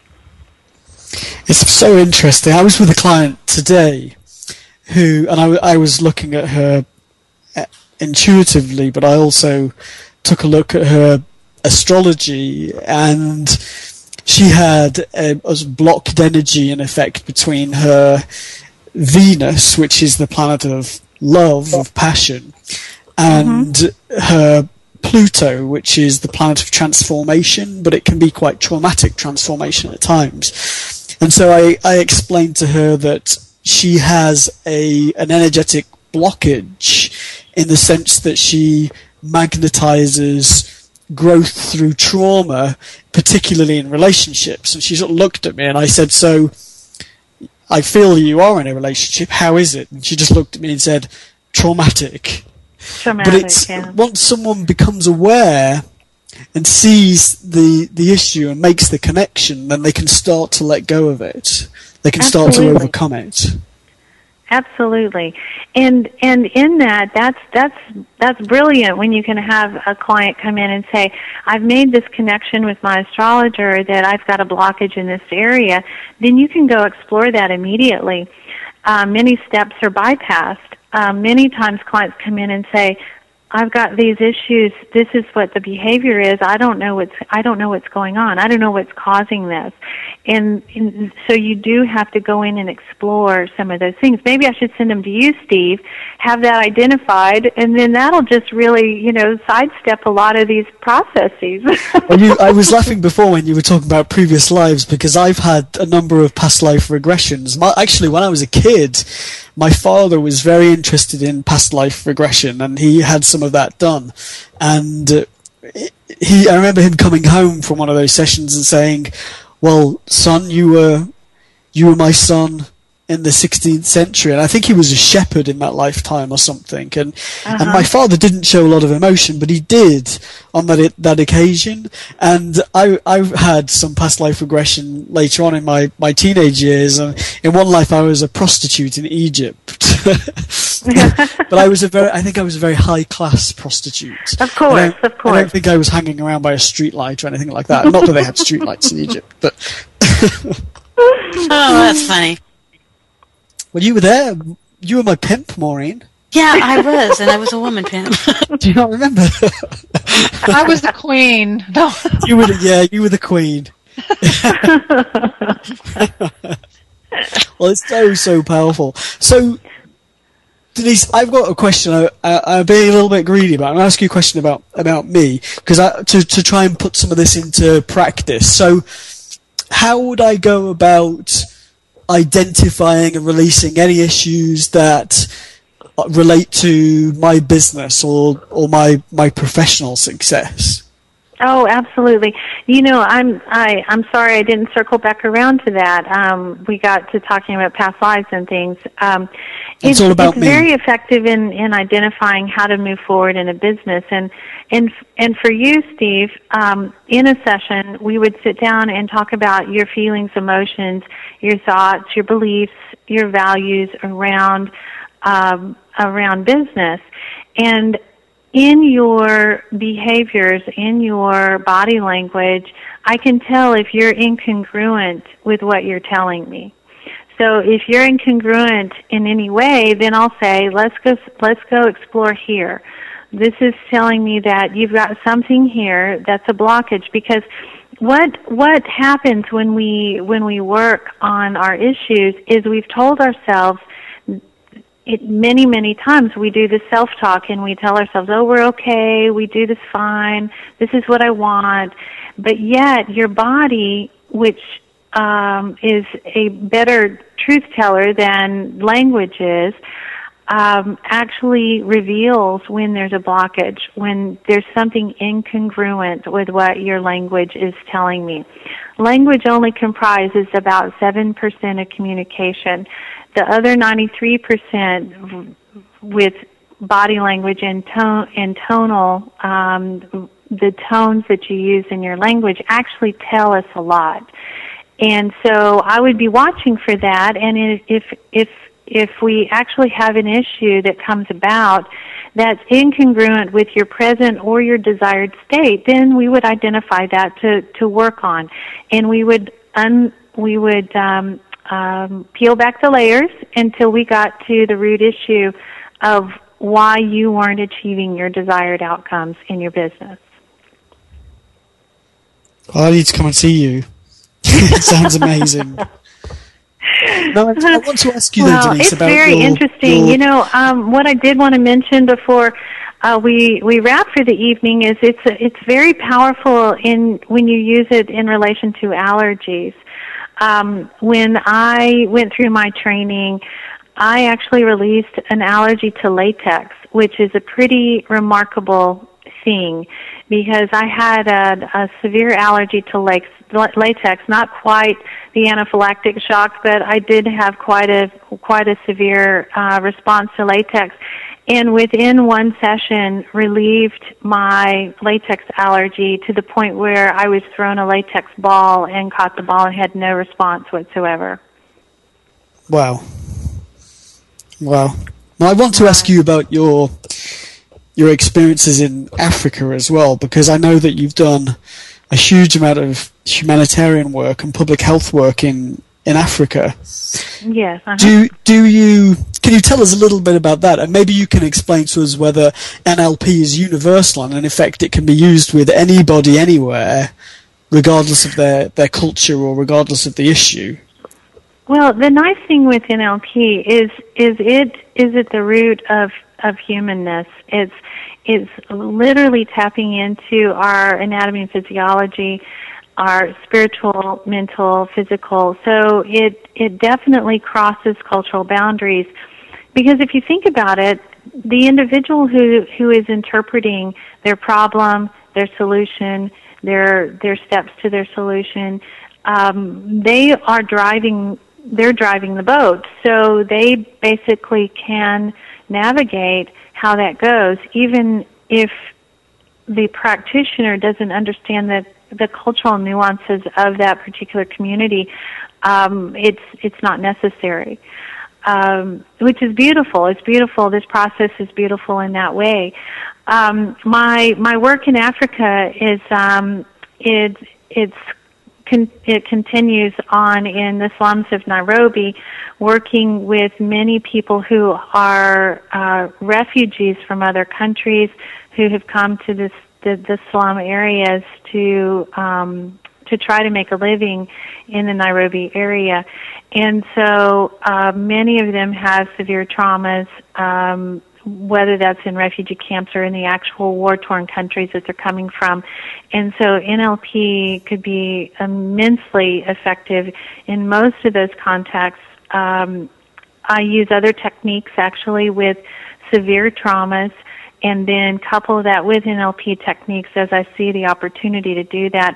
It's so interesting. I was with a client today who, and I, I was looking at her intuitively, but I also took a look at her astrology, and she had a, a blocked energy in effect between her Venus, which is the planet of love, of passion, and mm-hmm. her Pluto, which is the planet of transformation, but it can be quite traumatic transformation at times. And so I, I explained to her that she has a an energetic blockage in the sense that she magnetizes growth through trauma, particularly in relationships. And she sort of looked at me and I said, so I feel you are in a relationship. How is it? And she just looked at me and said, traumatic. Traumatic, but it's yeah. Once someone becomes aware and sees the the issue and makes the connection, then they can start to let go of it. They can Absolutely. start to overcome it. Absolutely. And and in that, that's that's that's brilliant when you can have a client come in and say, I've made this connection with my astrologer that I've got a blockage in this area. Then you can go explore that immediately. Uh, many steps are bypassed. Uh, many times clients come in and say, I've got these issues. This is what the behavior is. I don't know what's I don't know what's going on. I don't know what's causing this. And, and so you do have to go in and explore some of those things. Maybe I should send them to you, Steve, have that identified, and then that'll just really, you know, sidestep a lot of these processes. Well, you, I was laughing before when you were talking about previous lives, because I've had a number of past life regressions. My, actually, when I was a kid, my father was very interested in past life regression, and he had some of that done. And uh, he, I remember him coming home from one of those sessions and saying, "Well, son, you were you were my son in the sixteenth century," and I think he was a shepherd in that lifetime or something. And uh-huh. and my father didn't show a lot of emotion, but he did on that that occasion. And I I've had some past life regression later on in my my teenage years. And in one life, I was a prostitute in Egypt. But I was a very I think I was a very high class prostitute. Of course, of course. I don't think I was hanging around by a street light or anything like that. Not that they had street lights in Egypt, but oh, that's funny. Well, you were there. You were my pimp, Maureen. Yeah, I was, and I was a woman pimp. Do you not remember? I was the queen. No. You were the, yeah, you were the queen. Well, it's so, so powerful. So, Denise, I've got a question. I, I, I'm being a little bit greedy about it. I'm going to ask you a question about, about me, because to, to try and put some of this into practice. So, how would I go about identifying and releasing any issues that relate to my business or or my my professional success? Oh, absolutely. You know, I'm I I'm sorry I didn't circle back around to that. Um, we got to talking about past lives and things. Um, it's, it's all about it's me. very effective in, in identifying how to move forward in a business. And and and for you, Steve, um, in a session, we would sit down and talk about your feelings, emotions, your thoughts, your beliefs, your values around um, around business, and in your behaviors, in your body language, I can tell if you're incongruent with what you're telling me. So if you're incongruent in any way, then I'll say, let's go, let's go explore here. This is telling me that you've got something here that's a blockage, because what what happens when we when we work on our issues is we've told ourselves It, many, many times we do the self-talk and we tell ourselves, oh, we're okay, we do this fine, this is what I want. But yet your body, which um, is a better truth teller than language is, um, actually reveals when there's a blockage, when there's something incongruent with what your language is telling me. Language only comprises about seven percent of communication. The other ninety-three percent with body language and tone and tonal, um, the tones that you use in your language actually tell us a lot. And so I would be watching for that. And if if if we actually have an issue that comes about that's incongruent with your present or your desired state, then we would identify that to to work on, and we would un we would. Um, Um, peel back the layers until we got to the root issue of why you weren't achieving your desired outcomes in your business. Well, I need to come and see you. It sounds amazing. No, I want to ask you, well, though, Denise, it's about very your, interesting. your... You know, um, what I did want to mention before uh, we we wrap for the evening is it's it's very powerful in when you use it in relation to allergies. Um, when I went through my training, I actually released an allergy to latex, which is a pretty remarkable thing, because I had a, a severe allergy to latex, not quite the anaphylactic shock, but I did have quite a quite a severe uh, response to latex. And within one session, relieved my latex allergy to the point where I was thrown a latex ball and caught the ball and had no response whatsoever. Wow. Wow. Well, I want to ask you about your your experiences in Africa as well, because I know that you've done a huge amount of humanitarian work and public health work in, in Africa. Yes. Uh-huh. Do do you can you tell us a little bit about that, and maybe you can explain to us whether N L P is universal and in effect it can be used with anybody anywhere, regardless of their, their culture or regardless of the issue? Well, the nice thing with N L P is is it is at the root of of humanness. It's it's literally tapping into our anatomy and physiology, our spiritual, mental, physical. So it it definitely crosses cultural boundaries, because if you think about it, the individual who who is interpreting their problem, their solution, their their steps to their solution, um, they are driving. They're driving the boat, so they basically can navigate how that goes, even if the practitioner doesn't understand the the cultural nuances of that particular community. Um, it's it's not necessary, um, which is beautiful. It's beautiful. This process is beautiful in that way. Um, my my work in Africa is um, it it's. It continues on in the slums of Nairobi, working with many people who are uh, refugees from other countries who have come to this the, the slum areas to um, to try to make a living in the Nairobi area. And so uh, many of them have severe traumas, um, whether that's in refugee camps or in the actual war-torn countries that they're coming from. And so N L P could be immensely effective in most of those contexts. Um, I use other techniques actually with severe traumas, and then couple that with N L P techniques as I see the opportunity to do that.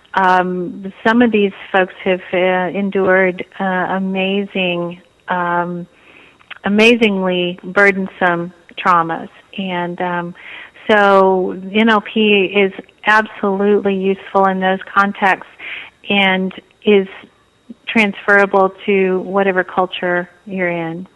Um, some of these folks have uh, endured uh, amazing um amazingly burdensome traumas. And um, so N L P is absolutely useful in those contexts and is transferable to whatever culture you're in.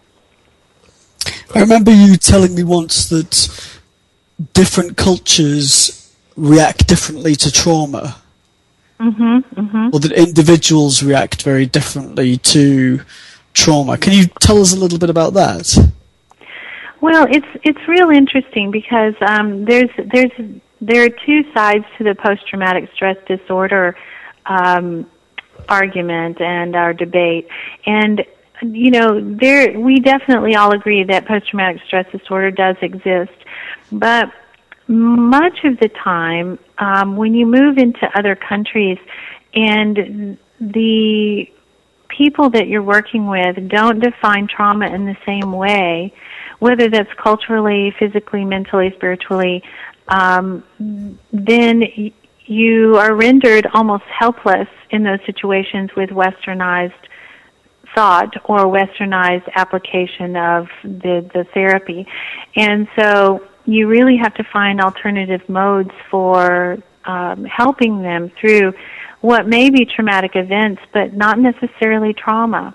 I remember you telling me once that different cultures react differently to trauma. Mm-hmm, mm-hmm. Or that individuals react very differently to trauma. Can you tell us a little bit about that? Well, it's it's real interesting because um, there's there's there are two sides to the post-traumatic stress disorder um, argument and our debate, and you know there we definitely all agree that post-traumatic stress disorder does exist, but much of the time um, when you move into other countries and the people that you're working with don't define trauma in the same way, whether that's culturally, physically, mentally, spiritually, um, then y- you are rendered almost helpless in those situations with westernized thought or westernized application of the, the therapy. And so you really have to find alternative modes for um, helping them through what may be traumatic events, but not necessarily trauma.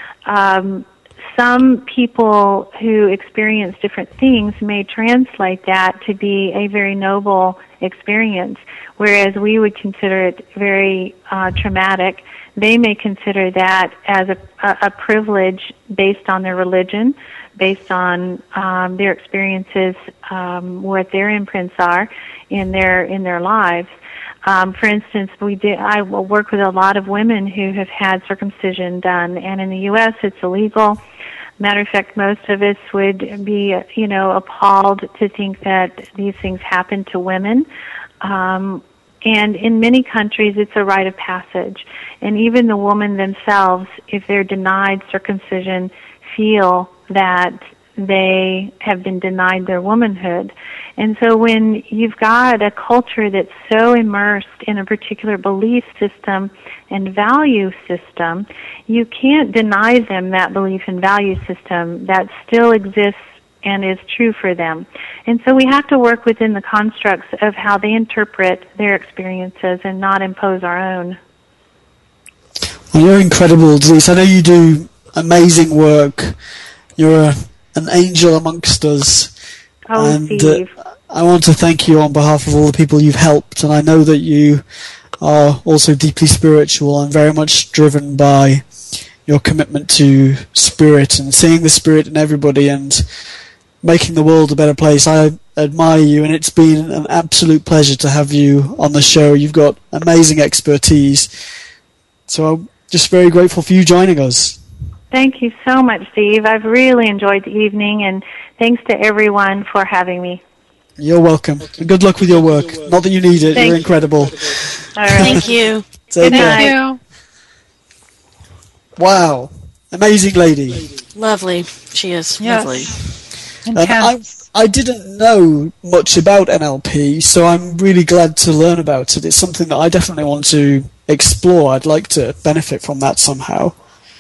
Um, some people who experience different things may translate that to be a very noble experience, whereas we would consider it very uh, traumatic. They may consider that as a, a, a privilege based on their religion, based on um, their experiences, um, what their imprints are in their in their lives. Um, for instance, we did. I work with a lot of women who have had circumcision done, and in the U S it's illegal. Matter of fact, most of us would be, you know, appalled to think that these things happen to women. Um, and in many countries, it's a rite of passage. And even the women themselves, if they're denied circumcision, feel that they have been denied their womanhood. And so when you've got a culture that's so immersed in a particular belief system and value system, you can't deny them that belief and value system that still exists and is true for them. And so we have to work within the constructs of how they interpret their experiences and not impose our own. Well, you're incredible, Denise. I know you do amazing work. You're a an angel amongst us. Oh, and Steve. Uh, I want to thank you on behalf of all the people you've helped, and I know that you are also deeply spiritual and very much driven by your commitment to spirit and seeing the spirit in everybody and making the world a better place. I admire you, and it's been an absolute pleasure to have you on the show. You've got amazing expertise, so I'm just very grateful for you joining us. Thank you so much, Steve. I've really enjoyed the evening, and thanks to everyone for having me. You're welcome. And good luck with your work. Not that you need it. Thank You're you. incredible. All right. Thank you. Take Good care. night. you. Wow. Amazing lady. Lovely. She is. Yes. Lovely. And I, Intense. I didn't know much about N L P, so I'm really glad to learn about it. It's something that I definitely want to explore. I'd like to benefit from that somehow.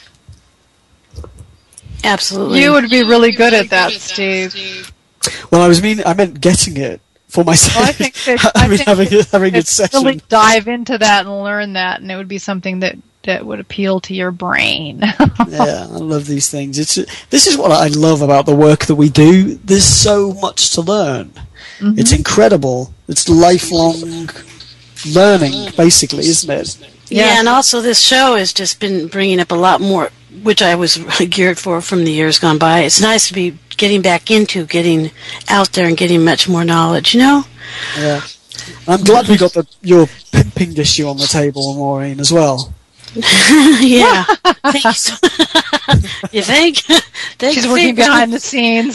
Absolutely. You would be really good at that, Steve. Well, I was mean I meant getting it for myself. Well, I think that, I I mean, think having a, that having a it's session. really dive into that and learn that, and it would be something that, that would appeal to your brain. Yeah, I love these things. It's this is what I love about the work that we do. There's so much to learn. Mm-hmm. It's incredible. It's lifelong learning, basically, isn't it? Yeah, Yeah. and also this show has just been bringing up a lot more, which I was really geared for from the years gone by. It's nice to be getting back into, getting out there and getting much more knowledge, you know? Yeah. I'm glad we got the your pimping issue on the table, Maureen, as well. Yeah. Thanks. You think? Thanks, She's working Steve. behind the scenes.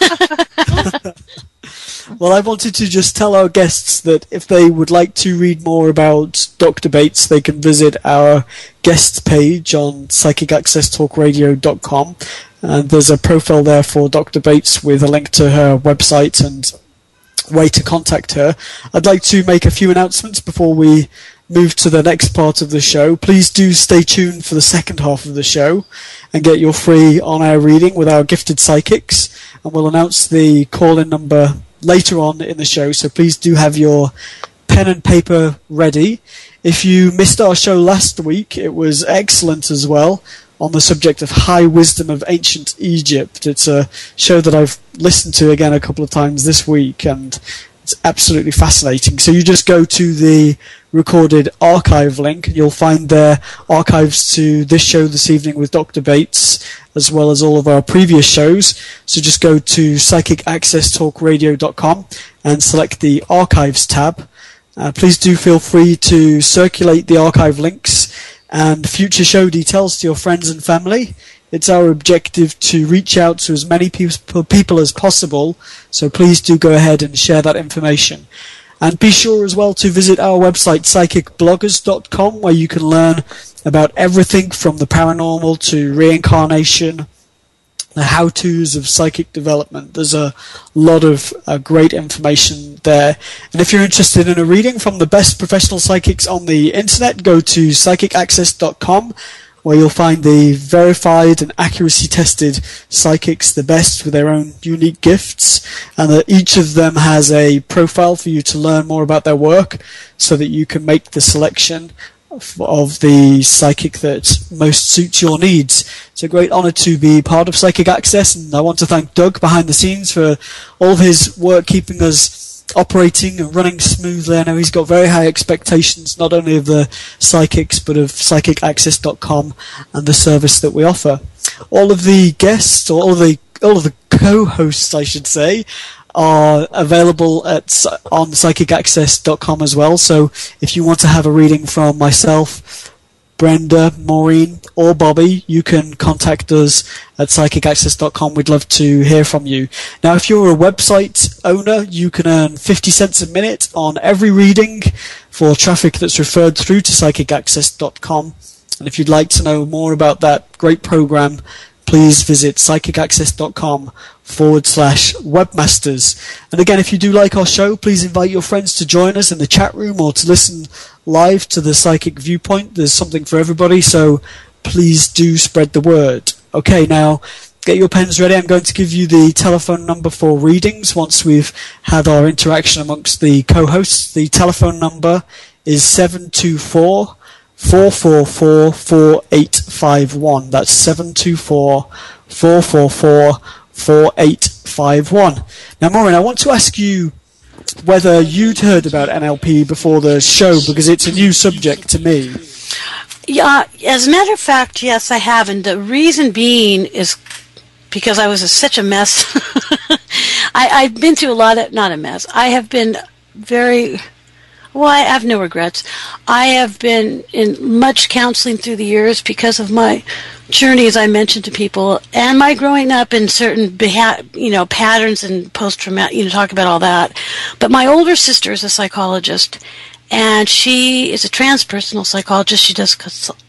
Well, I wanted to just tell our guests that if they would like to read more about Doctor Bates, they can visit our guests page on psychic access talk radio dot com. And there's a profile there for Doctor Bates with a link to her website and way to contact her. I'd like to make a few announcements before we move to the next part of the show. Please do stay tuned for the second half of the show and get your free on-air reading with our gifted psychics. And we'll announce the call-in number later on in the show, so please do have your pen and paper ready. If you missed our show last week, it was excellent as well, on the subject of High Wisdom of Ancient Egypt. It's a show that I've listened to again a couple of times this week, and it's absolutely fascinating. So you just go to the recorded archive link, and you'll find there archives to this show this evening with Doctor Bates, as well as all of our previous shows. So just go to psychic access talk radio dot com and select the archives tab. Uh, please do feel free to circulate the archive links and future show details to your friends and family. It's our objective to reach out to as many pe- people as possible, so please do go ahead and share that information. And be sure as well to visit our website, psychic bloggers dot com, where you can learn about everything from the paranormal to reincarnation, the how-tos of psychic development. There's a lot of uh, great information there. And if you're interested in a reading from the best professional psychics on the internet, go to psychic access dot com, where you'll find the verified and accuracy-tested psychics, the best with their own unique gifts, and that each of them has a profile for you to learn more about their work so that you can make the selection of the psychic that most suits your needs. It's a great honour to be part of Psychic Access, and I want to thank Doug behind the scenes for all of his work keeping us operating and running smoothly. I know he's got very high expectations, not only of the psychics, but of psychic access dot com and the service that we offer. All of the guests, or all of the all of the co-hosts, I should say, are available at on psychic access dot com as well. So if you want to have a reading from myself, Brenda, Maureen, or Bobby, you can contact us at psychic access dot com. We'd love to hear from you. Now, if you're a website owner, you can earn fifty cents a minute on every reading for traffic that's referred through to psychic access dot com. And if you'd like to know more about that great program, please visit psychic access dot com forward slash webmasters. And again, if you do like our show, please invite your friends to join us in the chat room or to listen live to the Psychic Viewpoint. There's something for everybody, so please do spread the word. Okay, now get your pens ready. I'm going to give you the telephone number for readings once we've had our interaction amongst the co-hosts. The telephone number is seven two four, four four four, four eight five one. That's seven two four, four four four, four eight five one. Now, Maureen, I want to ask you whether you'd heard about N L P before the show, because it's a new subject to me. Yeah, as a matter of fact, yes, I have, and the reason being is because I was a, such a mess. I, I've been through a lot of, not a mess, I have been very, well, I have no regrets. I have been in much counseling through the years because of my journey, as I mentioned to people, and my growing up in certain, beha- you know, patterns and post-traumatic, you know, talk about all that. But my older sister is a psychologist, and she is a transpersonal psychologist. She does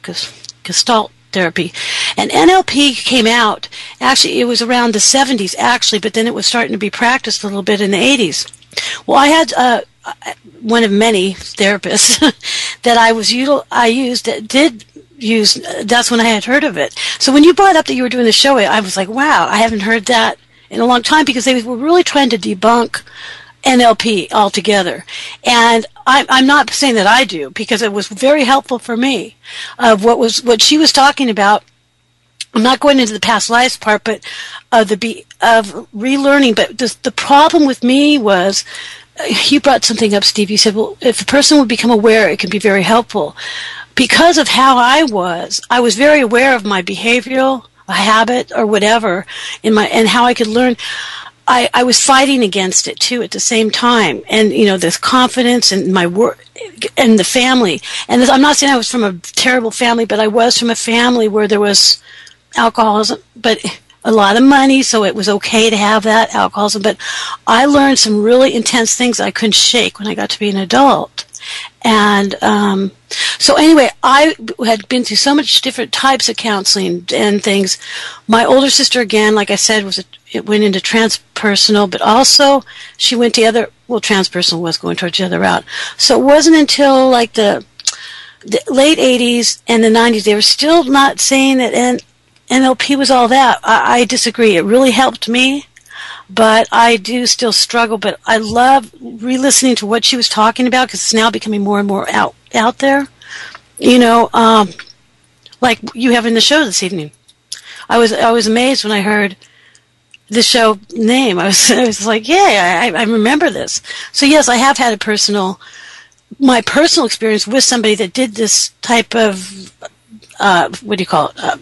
Gestalt therapy. And N L P came out, actually, it was around the seventies, actually, but then it was starting to be practiced a little bit in the eighties. Well, I had uh, one of many therapists that I was util- I used that did use, that's when I had heard of it. So when you brought up that you were doing the show, I was like, wow, I haven't heard that in a long time, because they were really trying to debunk N L P altogether. And I, I'm not saying that I do, because it was very helpful for me of what was what she was talking about. I'm not going into the past lives part, but of the be of relearning. But the the problem with me was, you brought something up, Steve. You said, well, if a person would become aware, it can be very helpful. Because of how I was, I was very aware of my behavioral habit or whatever in my and how I could learn. I, I was fighting against it too at the same time, and you know, this confidence and my work and the family. And this, I'm not saying I was from a terrible family, but I was from a family where there was alcoholism, but a lot of money, so it was okay to have that alcoholism. But I learned some really intense things I couldn't shake when I got to be an adult. And um, so anyway, I had been through so much different types of counseling and things. My older sister, again, like I said, was a, it went into transpersonal, but also she went the other, well, transpersonal was going towards the other route. So it wasn't until like the, the late eighties and the nineties, they were still not saying that N- NLP was all that. I, I disagree. It really helped me. But I do still struggle. But I love re-listening to what she was talking about, because it's now becoming more and more out out there. You know, um, like you have in the show this evening. I was I was amazed when I heard the show name. I was I was like, yeah, I, I remember this. So yes, I have had a personal, my personal experience with somebody that did this type of, uh, what do you call it? Uh,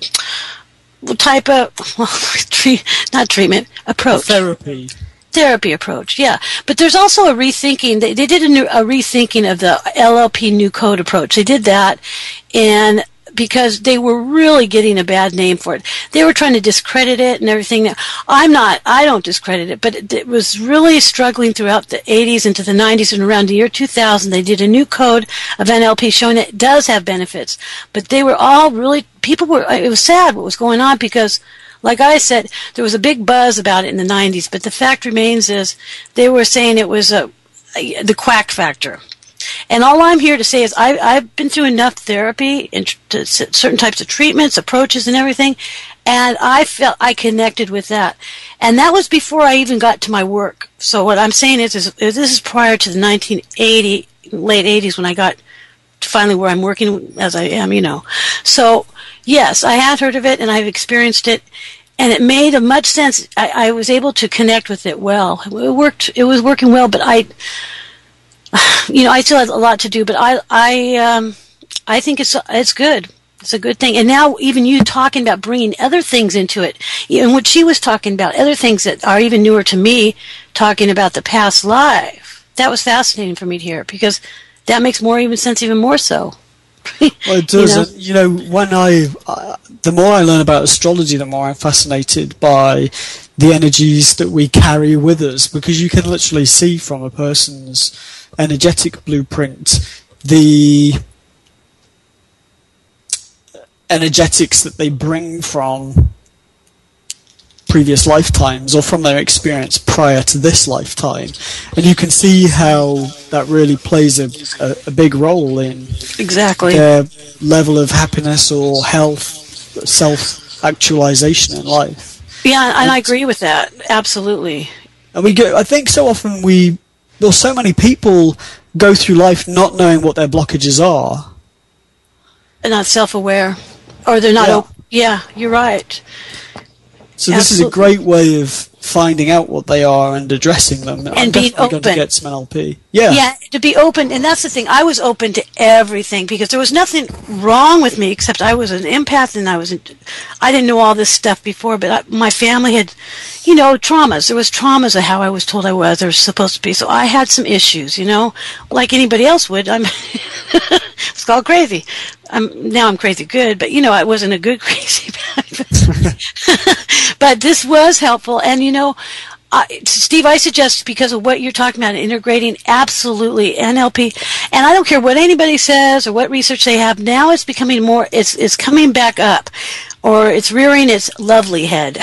type of, well, treat, not treatment, approach. Therapy. Therapy approach, yeah. But there's also a rethinking. They, they did a, new, a rethinking of the L L P New Code approach. They did that, and because they were really getting a bad name for it. They were trying to discredit it and everything. I'm not, I don't discredit it, but it, it was really struggling throughout the eighties into the nineties, and around the year two thousand, they did a new code of N L P showing that it does have benefits. But they were all really, people were, it was sad what was going on, because like I said, there was a big buzz about it in the nineties, but the fact remains is they were saying it was a, a the quack factor. And all I'm here to say is I, I've been through enough therapy and tr- certain types of treatments, approaches, and everything, and I felt I connected with that. And that was before I even got to my work. So what I'm saying is, is, is this is prior to the nineteen eighty, late eighties, when I got to finally where I'm working as I am, you know. So, yes, I had heard of it, and I've experienced it, and it made a much sense. I, I was able to connect with it well. It worked. It was working well, but I... You know, I still have a lot to do, but I, I, um, I think it's it's good. It's a good thing. And now, even you talking about bringing other things into it, even what she was talking about, other things that are even newer to me, talking about the past life. That was fascinating for me to hear, because that makes more even sense, even more so. Well, it does. You know, you know when I, uh, the more I learn about astrology, the more I'm fascinated by the energies that we carry with us, because you can literally see from a person's energetic blueprint the energetics that they bring from previous lifetimes or from their experience prior to this lifetime, and you can see how that really plays a, a, a big role in exactly their level of happiness or health, self-actualization in life. Yeah, and, and I agree with that, absolutely. And we go, I think so often we, well, so many people go through life not knowing what their blockages are. And not self-aware, or they're not. Yeah, op- yeah you're right. So this Absolutely. is a great way of finding out what they are and addressing them. And I'm being definitely going to open. get some N L P. Yeah. Yeah, to be open, and that's the thing. I was open to everything because there was nothing wrong with me except I was an empath, and I was, I didn't know all this stuff before. But I, my family had, you know, traumas. There was traumas of how I was told I was or supposed to be. So I had some issues, you know, like anybody else would. I'm, it's called crazy. I'm now I'm crazy good, but you know, I wasn't a good crazy. But this was helpful, and you know. Uh, Steve, I suggest, because of what you're talking about, integrating absolutely N L P, and I don't care what anybody says or what research they have, now it's becoming more, it's it's coming back up, or it's rearing its lovely head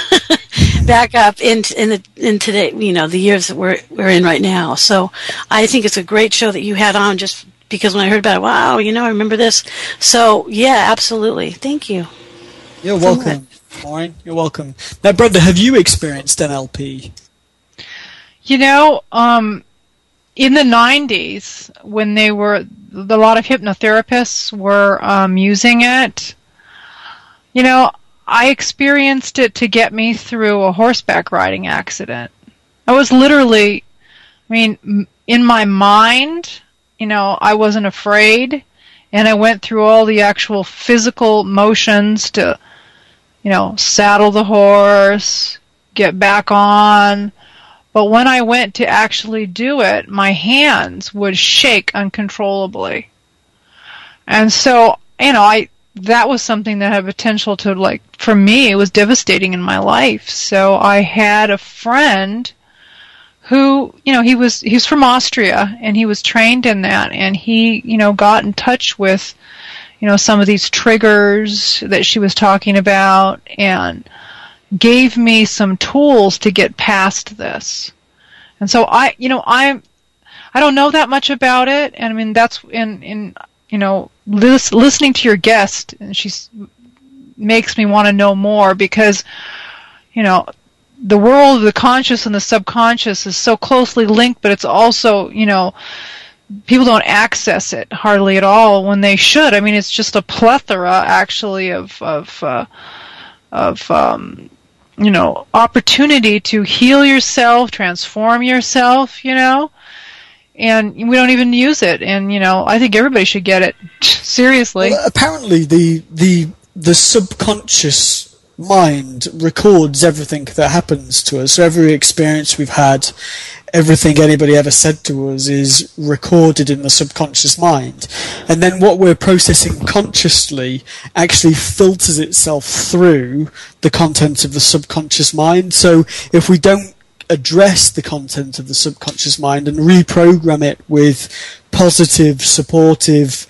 back up in in the in today, you know, the years that we're we're in right now. So I think it's a great show that you had on, just because when I heard about it, wow, you know, I remember this. So yeah, absolutely. Thank you. You're welcome. Maureen, you're welcome. Now, Brenda, have you experienced N L P? You know, um, in the nineties, when they were, a lot of hypnotherapists were um, using it, you know, I experienced it to get me through a horseback riding accident. I was literally, I mean, in my mind, you know, I wasn't afraid, and I went through all the actual physical motions to, you know, saddle the horse, get back on. But when I went to actually do it, my hands would shake uncontrollably. And so, you know, I that was something that had potential to, like, for me, it was devastating in my life. So I had a friend who, you know, he was he was from Austria, and he was trained in that, and he, you know, got in touch with, you know, some of these triggers that she was talking about, and gave me some tools to get past this. And so I, you know, I, I don't know that much about it, and I mean that's in, in you know, lis- listening to your guest, and she makes me want to know more, because, you know, the world of the conscious and the subconscious is so closely linked, but it's also, you know, people don't access it hardly at all when they should. I mean, it's just a plethora, actually, of of uh, of um, you know, opportunity to heal yourself, transform yourself. You know, and we don't even use it. And you know, I think everybody should get it. Seriously. Well, apparently, the the the subconscious mind records everything that happens to us. So every experience we've had, everything anybody ever said to us is recorded in the subconscious mind. And then what we're processing consciously actually filters itself through the content of the subconscious mind. So if we don't address the content of the subconscious mind and reprogram it with positive, supportive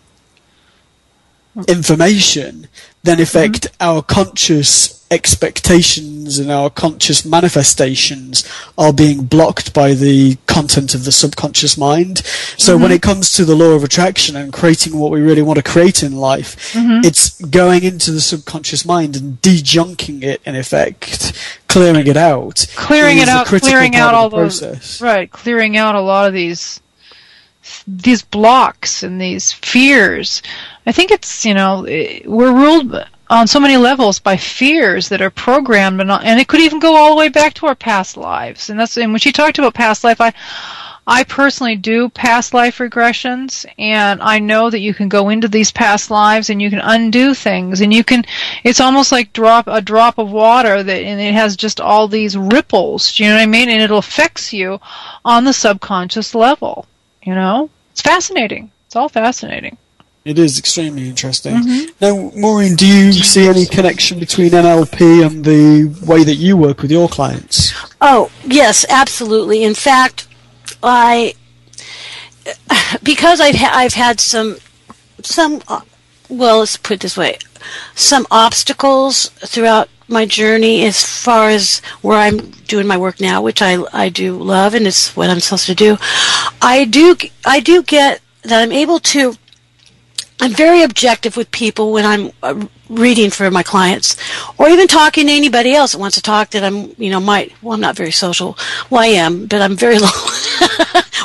information, then in effect mm-hmm. our conscious expectations and our conscious manifestations are being blocked by the content of the subconscious mind. So mm-hmm. when it comes to the law of attraction and creating what we really want to create in life, mm-hmm. it's going into the subconscious mind and de-junking it, in effect, clearing it out. Clearing it out, clearing out all those, right, clearing out a lot of these these blocks and these fears. I think it's, you know, we're ruled on so many levels by fears that are programmed, and, and it could even go all the way back to our past lives. And that's, and when she talked about past life, I, I personally do past life regressions, and I know that you can go into these past lives and you can undo things, and you can, it's almost like drop a drop of water that, and it has just all these ripples, do you know what I mean? And it affects you on the subconscious level, you know? It's fascinating. It's all fascinating. It is extremely interesting. Mm-hmm. Now, Maureen, do you see any connection between N L P and the way that you work with your clients? Oh, yes, absolutely. In fact, I, because I've ha- I've had some some well, let's put it this way, some obstacles throughout my journey as far as where I'm doing my work now, which I I do love, and it's what I'm supposed to do. I do I do get that I'm able to. I'm very objective with people when I'm uh, reading for my clients, or even talking to anybody else that wants to talk that I'm, you know, might, well, I'm not very social. Well, I am, but I'm very low.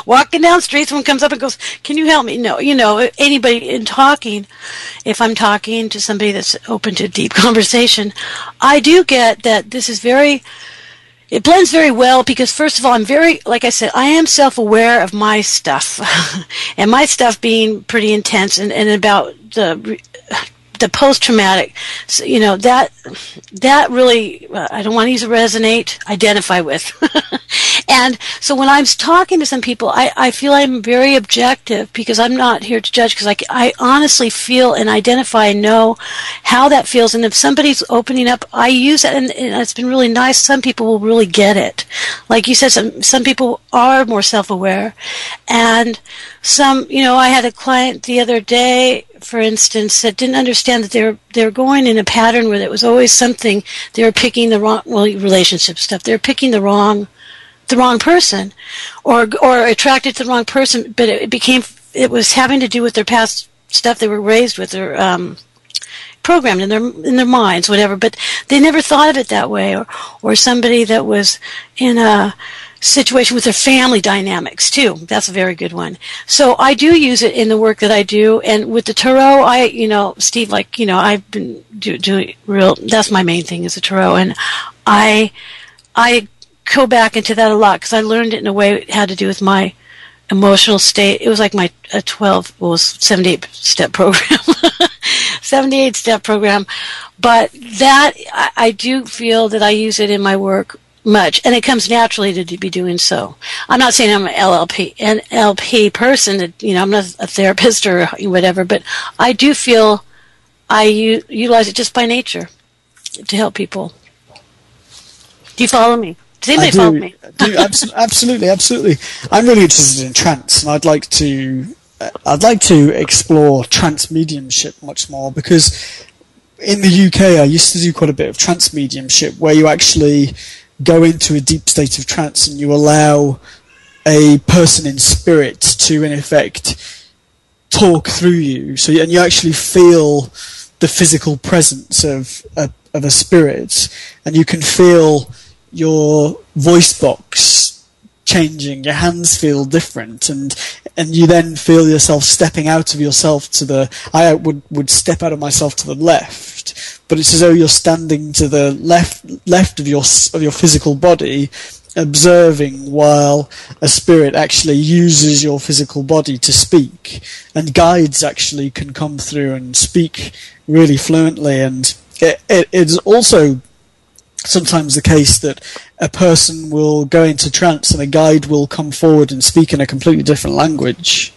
walking down the street, someone comes up and goes, "Can you help me?" No, you know, anybody in talking, if I'm talking to somebody that's open to deep conversation, I do get that this is very, it blends very well because, first of all, I'm very, like I said, I am self-aware of my stuff, and my stuff being pretty intense and, and about the the post-traumatic, so, you know, that that really, uh, I don't want to use a resonate, identify with. And so when I'm talking to some people, I, I feel I'm very objective because I'm not here to judge, because I, I honestly feel and identify and know how that feels. And if somebody's opening up, I use it, and, and it's been really nice. Some people will really get it. Like you said, some, some people are more self-aware. And some, you know, I had a client the other day, for instance, that didn't understand that they were they were going in a pattern where there was always something, they were picking the wrong, well, relationship stuff, they were picking the wrong the wrong person, or or attracted to the wrong person, but it became, it was having to do with their past stuff they were raised with, or um, programmed in their in their minds, whatever. But they never thought of it that way. Or or somebody that was in a situation with their family dynamics too. That's a very good one. So I do use it in the work that I do, and with the tarot, I, you know, Steve, like, you know, I've been do, doing real. That's my main thing, is the tarot, and I I. go back into that a lot because I learned it in a way it had to do with my emotional state. It was like my a twelve, well, it was seventy-eight step program, seventy-eight step program. But that, I, I do feel that I use it in my work much, and it comes naturally to be doing so. I'm not saying I'm an L L P, an L P person, that, you know, I'm not a therapist or whatever, but I do feel I u- utilize it just by nature to help people. Do you follow me? Does anybody I do, follow me? do abso- absolutely, absolutely. I'm really interested in trance, and I'd like to, uh, I'd like to explore trance mediumship much more, because in the U K I used to do quite a bit of trance mediumship, where you actually go into a deep state of trance and you allow a person in spirit to, in effect, talk through you. So, and you actually feel the physical presence of a, of a spirit, and you can feel your voice box changing, your hands feel different, and and you then feel yourself stepping out of yourself to the, I would, would step out of myself to the left, but it's as though you're standing to the left left of your of your physical body, observing while a spirit actually uses your physical body to speak, and guides actually can come through and speak really fluently. And it, it it's also sometimes the case that a person will go into trance and a guide will come forward and speak in a completely different language.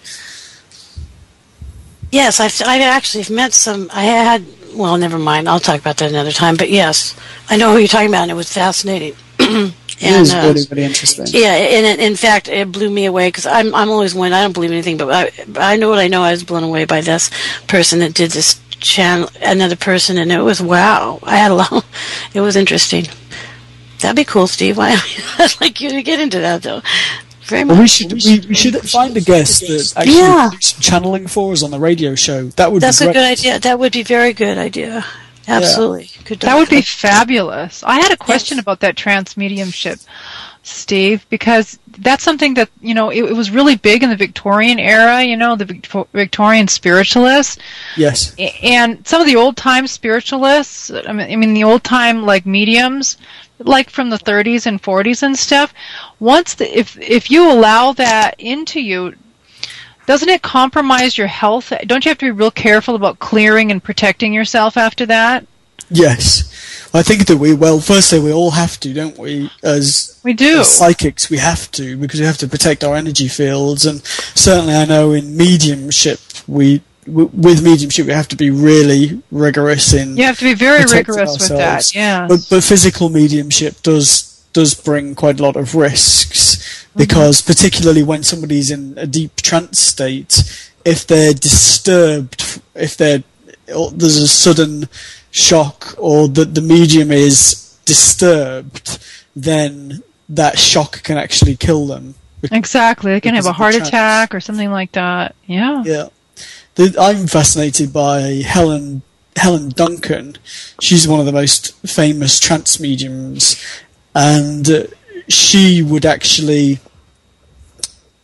Yes, I've, I've actually met some, I had, well, never mind, I'll talk about that another time, but yes, I know who you're talking about, and it was fascinating. and, it was uh, really, really interesting. Yeah, and it, in fact, it blew me away, because I'm, I'm always one, I don't believe anything, but I, I know what I know. I was blown away by this person that did this channel, another person, and it was, wow, I had a lot, it was interesting. That'd be cool, Steve. I'd like you to get into that, though. Very much. Well, we should we, we should find a guest that actually yeah. do some channeling for us on the radio show. That would That's be great. a good idea. That would be a very good idea. Absolutely. Yeah. Good. That would be fabulous. I had a question yes. about that trance mediumship, Steve, because that's something that, you know, it, it was really big in the Victorian era, you know, the Victor- Victorian spiritualists. Yes. And some of the old-time spiritualists, I mean, I mean the old-time, like, mediums, like from the thirties and forties and stuff, once the, if if you allow that into you, doesn't it compromise your health? Don't you have to be real careful about clearing and protecting yourself after that? Yes. I think that we, well, firstly, we all have to, don't we? As, we do. As psychics, we have to, because we have to protect our energy fields. And certainly I know in mediumship, we, w- with mediumship, we have to be really rigorous in You have to be very rigorous ourselves. with that, yeah. But, but physical mediumship does, does bring quite a lot of risks, because mm-hmm. particularly when somebody's in a deep trance state, if they're disturbed, if they're, there's a sudden shock, or that the medium is disturbed, then that shock can actually kill them. Exactly. They can have a heart attack or something like that. Yeah. Yeah. The, I'm fascinated by Helen Helen Duncan. She's one of the most famous trance mediums, and uh, she would actually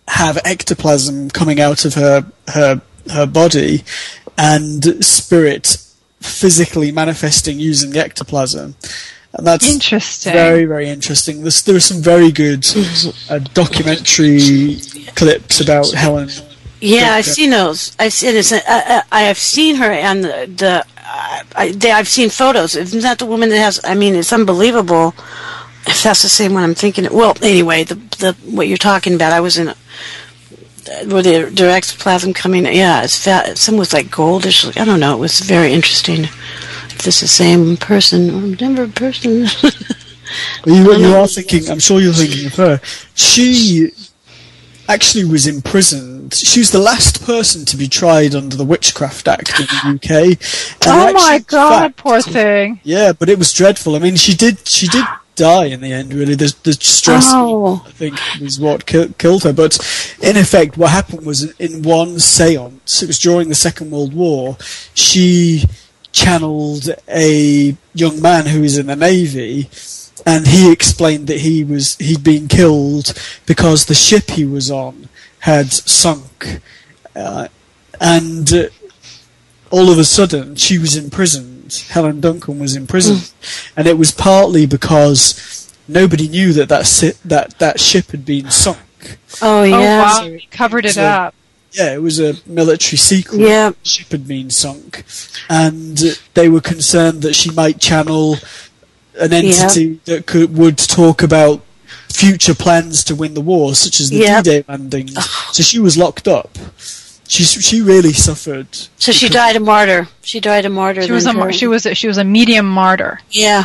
have ectoplasm coming out of her her her body, and spirit physically manifesting using the ectoplasm. And that's interesting. Very, very interesting. There's, there are some very good uh, documentary clips about Helen. Yeah, I've seen those. I've seen this. I, I, I've seen her, and the, the I, they, I've seen photos. Isn't that the woman that has? I mean, it's unbelievable. If that's the same one I'm thinking. Well, anyway, the the what you're talking about, I was in. A, where the direct ectoplasm coming? Yeah, it's fat. Some was like goldish. I don't know. It was very interesting. If this is the same person or different person. Well, you, you are thinking. I'm sure you're thinking of her. She actually was imprisoned. She was the last person to be tried under the Witchcraft Act in the U K. And oh actually, my God, fact, poor thing. Yeah, but it was dreadful. I mean, she did. She did. die in the end, really. The, the stress, oh. I think, was what ki- killed her. But in effect, what happened was in one seance, it was during the Second World War, she channeled a young man who was in the Navy, and he explained that he was he'd been killed because the ship he was on had sunk, uh, and uh, all of a sudden she was imprisoned. Helen Duncan was imprisoned, mm. and it was partly because nobody knew that that, si- that that ship had been sunk. Oh yeah, oh, wow. So it covered it a, up. Yeah, it was a military secret. Yeah, the ship had been sunk, and they were concerned that she might channel an entity yeah. that could would talk about future plans to win the war, such as the yeah. D-Day landings. So she was locked up. She she really suffered. So she died a martyr. She died a martyr. She was a mar- she was a, she was a medium martyr. Yeah.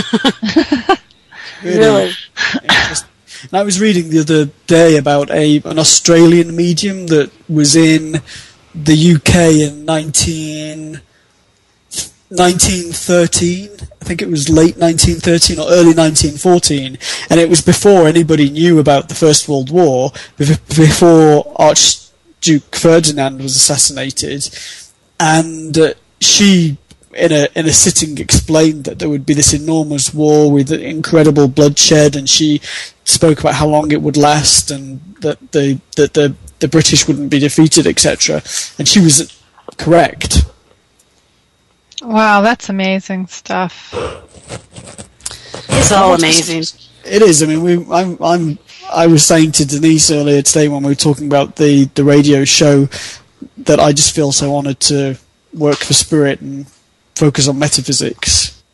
really. really. And I was reading the other day about a an Australian medium that was in the U K in nineteen, nineteen thirteen. I think it was late nineteen thirteen or early nineteen fourteen, and it was before anybody knew about the First World War, before Arch. Duke Ferdinand was assassinated, and uh, she, in a in a sitting, explained that there would be this enormous war with incredible bloodshed, and she spoke about how long it would last, and that the that the the British wouldn't be defeated, et cetera. And she was correct. Wow, that's amazing stuff. It's all amazing. It is. I mean, we. I'm. I'm I was saying to Denise earlier today when we were talking about the, the radio show that I just feel so honoured to work for Spirit and focus on metaphysics.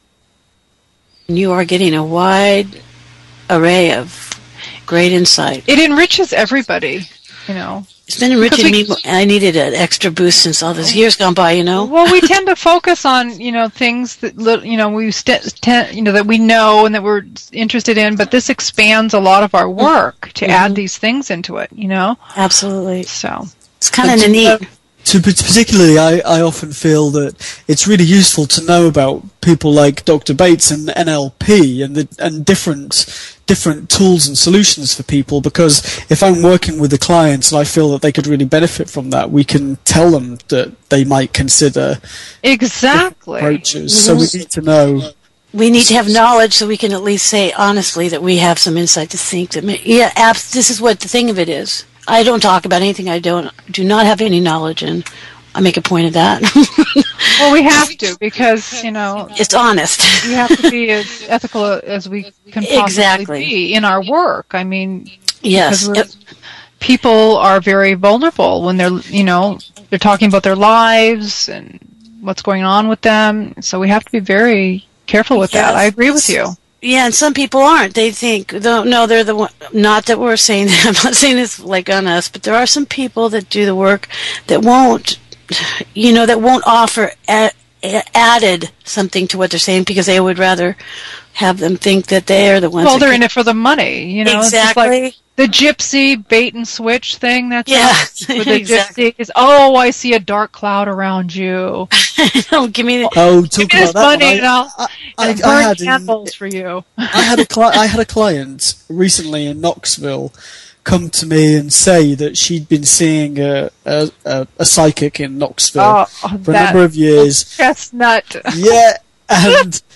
You are getting a wide array of great insight. It enriches everybody, you know. It's been enriching we, me. I needed an extra boost since all those years gone by, you know. Well, we tend to focus on, you know, things that, you know, we st- tend, you know, that we know and that we're interested in, but this expands a lot of our work to mm-hmm. add these things into it, you know. Absolutely. So it's kind of neat. To, particularly, I, I often feel that it's really useful to know about people like Doctor Bates and N L P and the, and different different tools and solutions for people, because if I'm working with the clients and I feel that they could really benefit from that, we can tell them that they might consider exactly approaches. Mm-hmm. So we need to know. We need to have knowledge so we can at least say honestly that we have some insight to think that may, yeah, abs- this is what the thing of it is. I don't talk about anything I don't do not have any knowledge in. I make a point of that. Well, we have to, because, you know, it's honest. We have to be as ethical as we can possibly exactly. be in our work. I mean, yes, it, people are very vulnerable when they're, you know, they're talking about their lives and what's going on with them. So we have to be very careful with yes. that. I agree with you. Yeah, and some people aren't. They think, no, they're the one, not that we're saying that, I'm not saying this like on us, but there are some people that do the work that won't, you know, that won't offer a, a added something to what they're saying, because they would rather have them think that they're the ones. Well, they're can, in it for the money, you know. Exactly. It's like the gypsy bait and switch thing. That's yeah, with the exactly. gypsy is, oh, I see a dark cloud around you. No, give me the, oh, give me this money and I'll I, I, and I, I burn had candles in, for you. I had a cli- I had a client recently in Knoxville come to me and say that she'd been seeing a a, a, a psychic in Knoxville oh, for a number of years. Chestnut. Yeah, and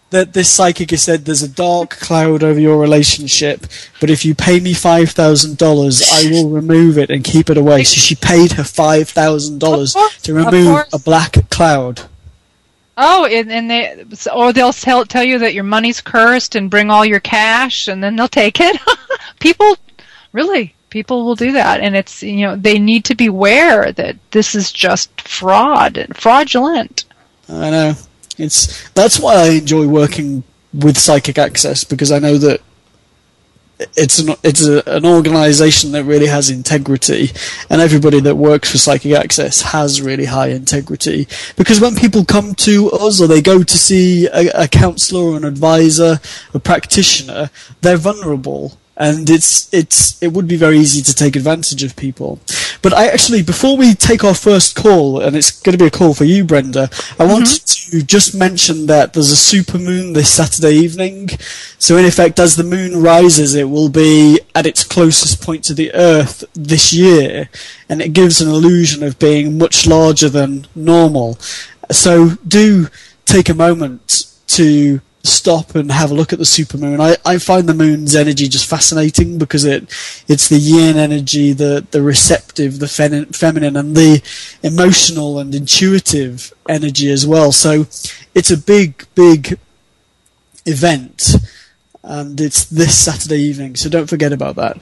that this psychic has said there's a dark cloud over your relationship, but if you pay me five thousand dollars, I will remove it and keep it away. So she paid her five thousand dollars to remove a black cloud. Oh, and, and they, or they'll tell, tell you that your money's cursed and bring all your cash, and then they'll take it. People, really, people will do that, and it's, you know, they need to be aware that this is just fraud, fraudulent. I know. It's that's why I enjoy working with Psychic Access, because I know that it's an it's a, an organisation that really has integrity, and everybody that works for Psychic Access has really high integrity. Because when people come to us or they go to see a, a counsellor or an advisor, a practitioner, they're vulnerable. And it's it's it would be very easy to take advantage of people. But I actually, before we take our first call, and it's going to be a call for you, Brenda, I mm-hmm. wanted to just mention that there's a supermoon this Saturday evening. So in effect, as the moon rises, it will be at its closest point to the Earth this year, and it gives an illusion of being much larger than normal. So do take a moment to stop and have a look at the supermoon. I, I find the moon's energy just fascinating, because it it's the yin energy, the, the receptive, the fem- feminine, and the emotional and intuitive energy as well. So it's a big, big event, and it's this Saturday evening, so don't forget about that.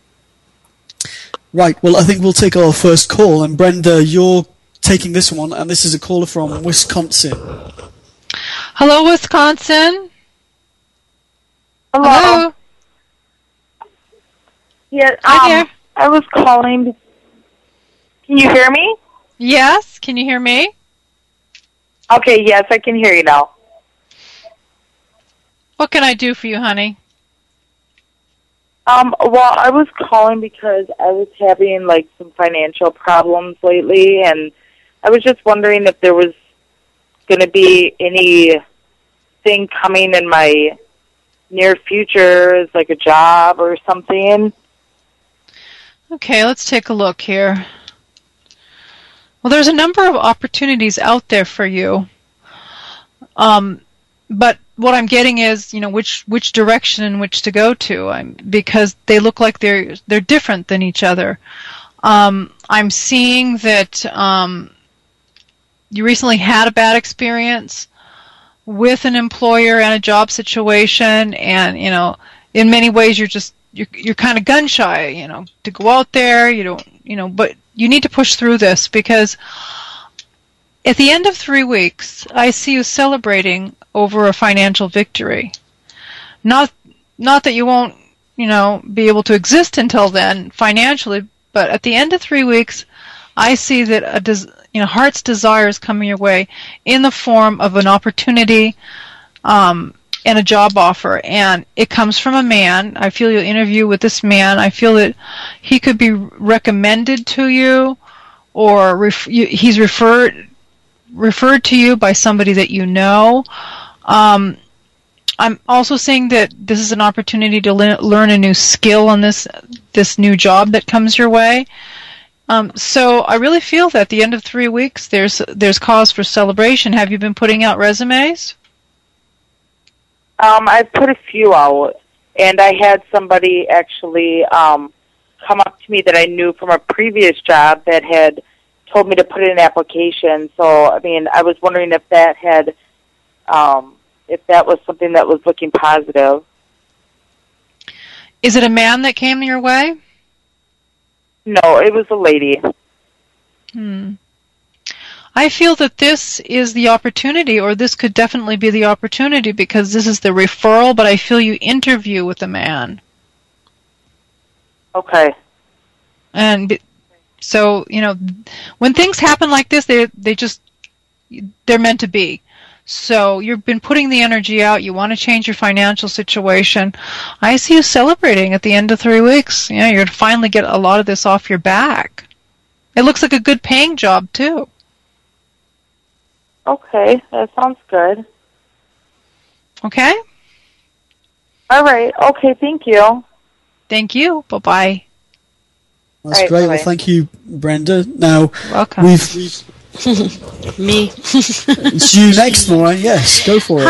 Right, well, I think we'll take our first call, and Brenda, you're taking this one, and this is a caller from Wisconsin. Hello, Wisconsin. Hello. Hello. Yeah, Hi um, there. I was calling. Can you hear me? Yes. Can you hear me? Okay, yes, I can hear you now. What can I do for you, honey? Um, well, I was calling because I was having, like, some financial problems lately, and I was just wondering if there was going to be anything coming in my near future, as like a job or something. Okay, let's take a look here. Well, there's a number of opportunities out there for you. Um, but what I'm getting is, you know, which which direction in which to go to, I'm, because they look like they're they're different than each other. Um, I'm seeing that um, you recently had a bad experience with an employer and a job situation, and, you know, in many ways you're just, you're, you're kind of gun shy, you know, to go out there, you don't, you know, but you need to push through this, because at the end of three weeks, I see you celebrating over a financial victory. Not, not that you won't, you know, be able to exist until then financially, but at the end of three weeks, I see that a des- you know, heart's desire is coming your way in the form of an opportunity um, and a job offer, and it comes from a man. I feel you'll interview with this man. I feel that he could be recommended to you, or ref- you, he's referred referred to you by somebody that you know. Um, I'm also seeing that this is an opportunity to le- learn a new skill on this this new job that comes your way. Um, so I really feel that at the end of three weeks, there's there's cause for celebration. Have you been putting out resumes? Um, I've put a few out, and I had somebody actually um, come up to me that I knew from a previous job that had told me to put in an application. So, I mean, I was wondering if that had, um, if that was something that was looking positive. Is it a man that came your way? No, it was a lady. Hmm. I feel that this is the opportunity, or this could definitely be the opportunity, because this is the referral, but I feel you interview with a man. Okay. And so, you know, when things happen like this, they they just, they're meant to be. So you've been putting the energy out. You want to change your financial situation. I see you celebrating at the end of three weeks. You know, you're going to finally get a lot of this off your back. It looks like a good paying job, too. Okay, that sounds good. Okay? All right. Okay, thank you. Thank you. Bye-bye. That's right, great. bye-bye. Well, thank you, Brenda. Now, welcome. We've, we've Me. it's you next, Maureen. Yes, go for Hi. it.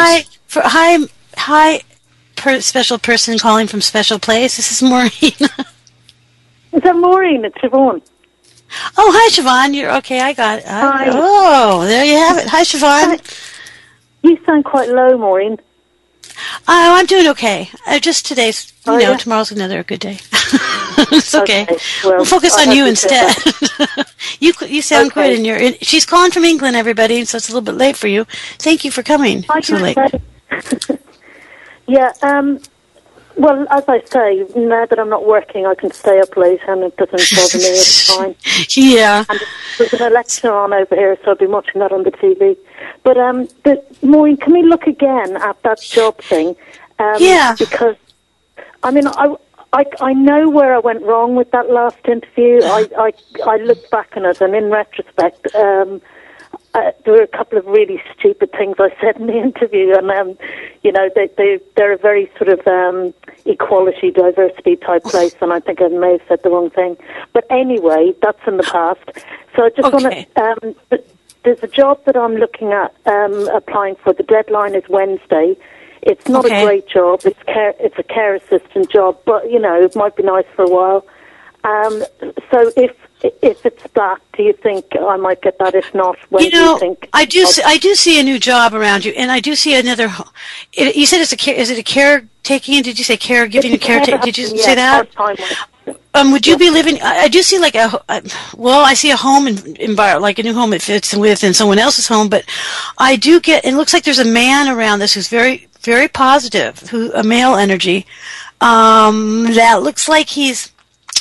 For hi, hi, per, special person calling from special place. This is Maureen. Is that Maureen? It's Siobhan. Oh, hi, Siobhan. You're okay. I got it. Hi. Oh, there you have it. Hi, Siobhan. Hi. You sound quite low, Maureen. Oh, I'm doing okay. Uh, just today's, you Oh, know, yeah? tomorrow's another good day. It's okay. Okay, well, we'll focus I on hope you you said instead. you you sound Okay. good, and you're. In, she's calling from England, everybody, so it's a little bit late for you. Thank you for coming Hi, so late. okay. Yeah, um, well, as I say, now that I'm not working, I can stay up late and it doesn't bother me. It's fine. Yeah. And there's an election on over here, so I've been watching that on the T V. But, um, the, Maureen, can we look again at that job thing? Um, Yeah. Because, I mean, I, I, I know where I went wrong with that last interview. I, I, I look back on it, and in retrospect, um, uh, there were a couple of really stupid things I said in the interview, and um, you know, they they they're a very sort of um, equality, diversity type place, and I think I may have said the wrong thing. But anyway, that's in the past. So I just Okay. want to. Um, th- there's a job that I'm looking at um, applying for. The deadline is Wednesday. It's not Okay. a great job. It's care. It's a care assistant job, but you know, it might be nice for a while. Um, so if if it's that, do you think I might get that? If not, when You do know, you think? I do. I'll- See, I do see a new job around you, and I do see another. ho- It, you said it's a care. Is it a caretaking? Did you say caregiving? A care? Did you yeah, say that? part-time. Um, would you be living? I, I do see like a. a- Well, I see a home environment, like a new home that fits within someone else's home. But I do get. It looks like there's a man around this who's very, very positive. Who a male energy. Um, that looks like he's.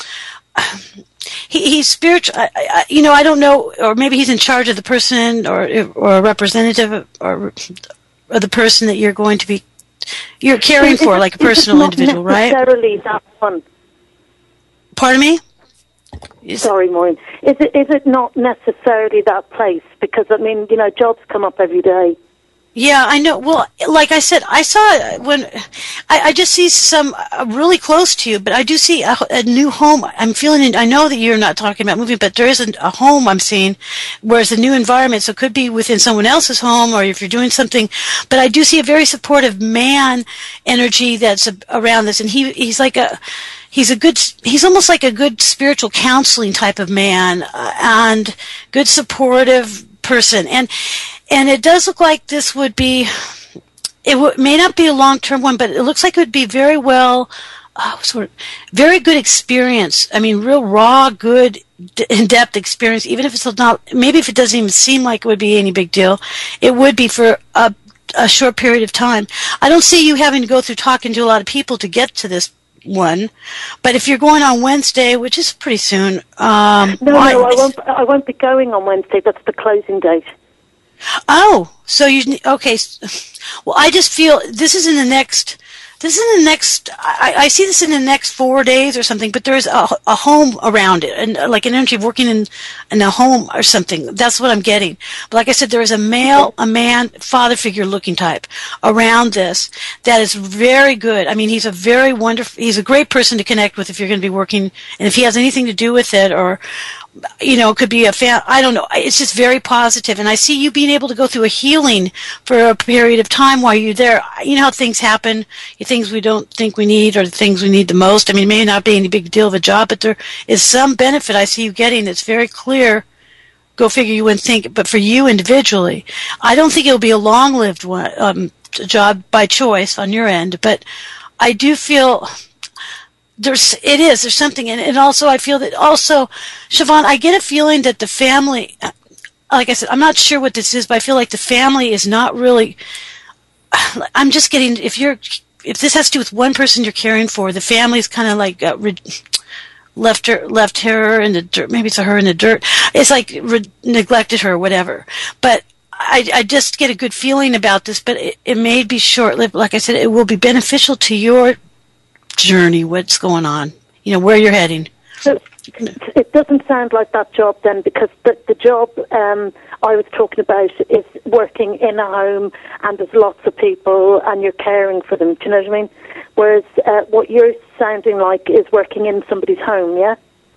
He, he's spiritual. I, I, you know, I don't know, or maybe he's in charge of the person, or or a representative, or, or the person that you're going to be, you're caring Is for, it- like a is it personal not individual, right? necessarily that one. Pardon me? Is- Sorry, Maureen. Is it is it not necessarily that place? Because I mean, you know, jobs come up every day. Yeah, I know. Well, like I said, I saw when I, I just see some uh, really close to you, but I do see a, a new home. I'm feeling it. I know that you're not talking about moving, but there is a, a home I'm seeing, where it's a new environment. So it could be within someone else's home, or if you're doing something. But I do see a very supportive man energy that's a, around this, and he he's like a. He's a good, he's almost like a good spiritual counseling type of man, uh, and good supportive person. And, and it does look like this would be, it w- may not be a long-term one, but it looks like it would be very well, uh, sort of, very good experience. I mean, real raw, good, d- in-depth experience, even if it's not, maybe if it doesn't even seem like it would be any big deal, it would be for a, a short period of time. I don't see you having to go through talking to a lot of people to get to this one, but if you're going on Wednesday, which is pretty soon, um, No, why- no, I won't. I won't be going on Wednesday. That's the closing date. Oh, so you okay? s- Well, I just feel this is in the next. This is in the next. I, I see this in the next four days or something. But there's a, a home around it, and uh, like an energy of working in in a home or something. That's what I'm getting. But like I said, there is a male, a man, father figure looking type around this that is very good. I mean, he's a very wonderful. He's a great person to connect with if you're going to be working, and if he has anything to do with it, or you know, it could be a fan. I don't know. It's just very positive, and I see you being able to go through a healing for a period of time while you're there. You know how things happen, the things we don't think we need, or the things we need the most. I mean, it may not be any big deal of a job, but there is some benefit I see you getting that's very clear. Go figure, you wouldn't think, but for you individually, I don't think it'll be a long-lived one, um, job by choice on your end, but I do feel. There's, it is, there's something, and, and also I feel that also, Siobhan, I get a feeling that the family, like I said, I'm not sure what this is, but I feel like the family is not really, I'm just getting, if you're, if this has to do with one person you're caring for, the family's kind of like, uh, re, left her, left her in the dirt, maybe it's a her in the dirt, it's like re, neglected her or whatever, but I, I just get a good feeling about this, but it, it may be short-lived. Like I said, it will be beneficial to your journey, what's going on, you know, where you're heading. So it doesn't sound like that job then, because the, the job um, I was talking about is working in a home and there's lots of people and you're caring for them. Do you know what I mean? Whereas uh, what you're sounding like is working in somebody's home, yeah?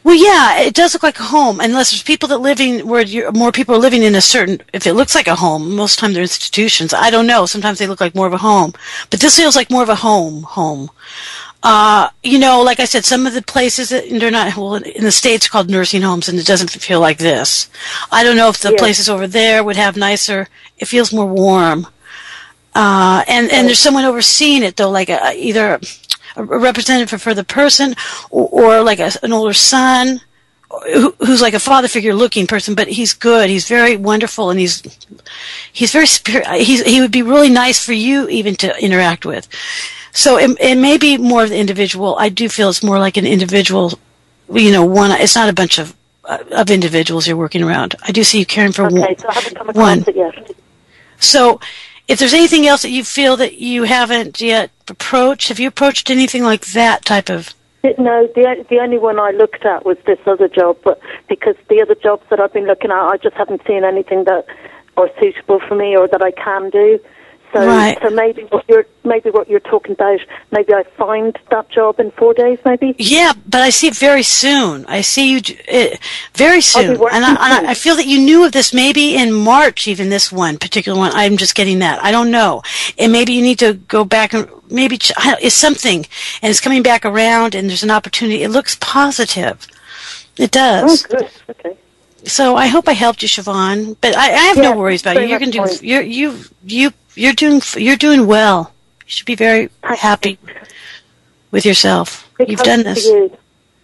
Well, yeah, it does look like a home, unless there's people that living where you're, more people are living in a certain. If it looks like a home, most of the time they're institutions. I don't know. Sometimes they look like more of a home, but this feels like more of a home. Home. Uh, you know, like I said, some of the places that they're not. Well, in the States, are called nursing homes, and it doesn't feel like this. I don't know if the Yeah. places over there would have nicer. It feels more warm. Uh, and and there's someone overseeing it though, like a, either a representative for the person, or, or like a, an older son, who, who's like a father figure looking person. But he's good. He's very wonderful, and he's he's very spirit. He's he would be really nice for you even to interact with. So it, it may be more of the individual. I do feel it's more like an individual. You know, one. It's not a bunch of uh, of individuals you're working around. I do see you caring for Okay, one. so I haven't come across one. it yet. So, if there's anything else that you feel that you haven't yet approached, have you approached anything like that type of? No, the the only one I looked at was this other job, but because the other jobs that I've been looking at, I just haven't seen anything that are suitable for me or that I can do. So, Right. so maybe what you're maybe what you're talking about, maybe I find that job in four days, maybe. Yeah, but I see it very soon. I see you d- it, very soon, working and I, and soon. I I feel that you knew of this maybe in March, even this one particular one. I'm just getting that. I don't know, and maybe you need to go back and maybe ch- I don't- it's something, and it's coming back around, and there's an opportunity. It looks positive. It does. Oh, good. Okay. So I hope I helped you, Siobhan. But I, I have Yeah, no worries about you. very You're much going to do. fine. You're you you you're doing you're doing well. You should be very happy with yourself. Big You've hugs done to this. you.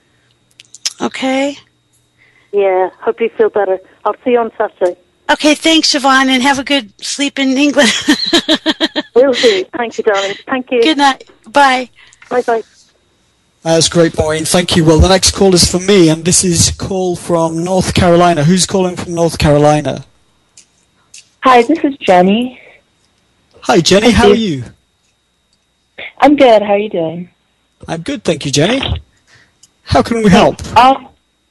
Okay. Yeah, hope you feel better. I'll see you on Saturday. Okay. Thanks, Siobhan, and have a good sleep in England. Will do. Thank you, darling. Thank you. Good night. Bye. Bye bye. That's great, Maureen. Thank you. Well, the next call is for me, and this is a call from North Carolina. Who's calling from North Carolina? Hi, this is Jenny. Hi, Jenny. Thank How you. are you? I'm good. How are you doing? I'm good, thank you, Jenny. How can we help? Um,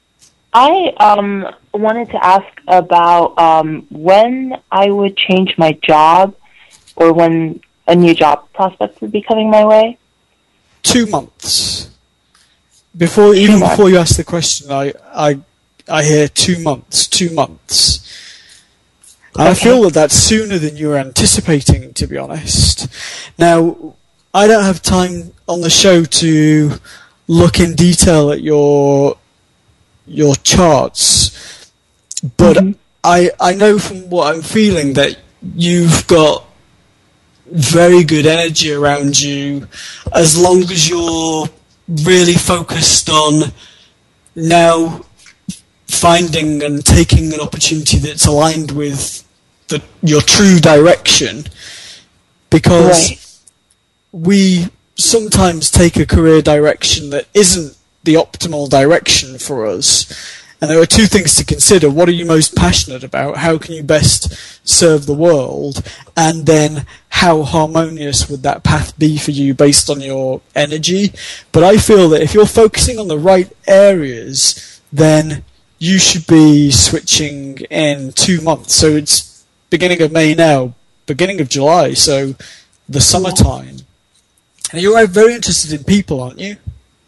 I um wanted to ask about um when I would change my job, or when a new job prospect would be coming my way. Two months. Before even months. before you ask the question, I I I hear two months. Two months. And I Okay. feel that that's sooner than you were anticipating, to be honest. Now, I don't have time on the show to look in detail at your your charts, but Mhm. I I know from what I'm feeling that you've got very good energy around you, as long as you're really focused on now finding and taking an opportunity that's aligned with the, your true direction, because Right. we sometimes take a career direction that isn't the optimal direction for us. And there are two things to consider. What are you most passionate about? How can you best serve the world? And then how harmonious would that path be for you based on your energy? But I feel that if you're focusing on the right areas, then you should be switching in two months. So it's beginning of May now, beginning of July, so the summertime. And you're very interested in people, aren't you?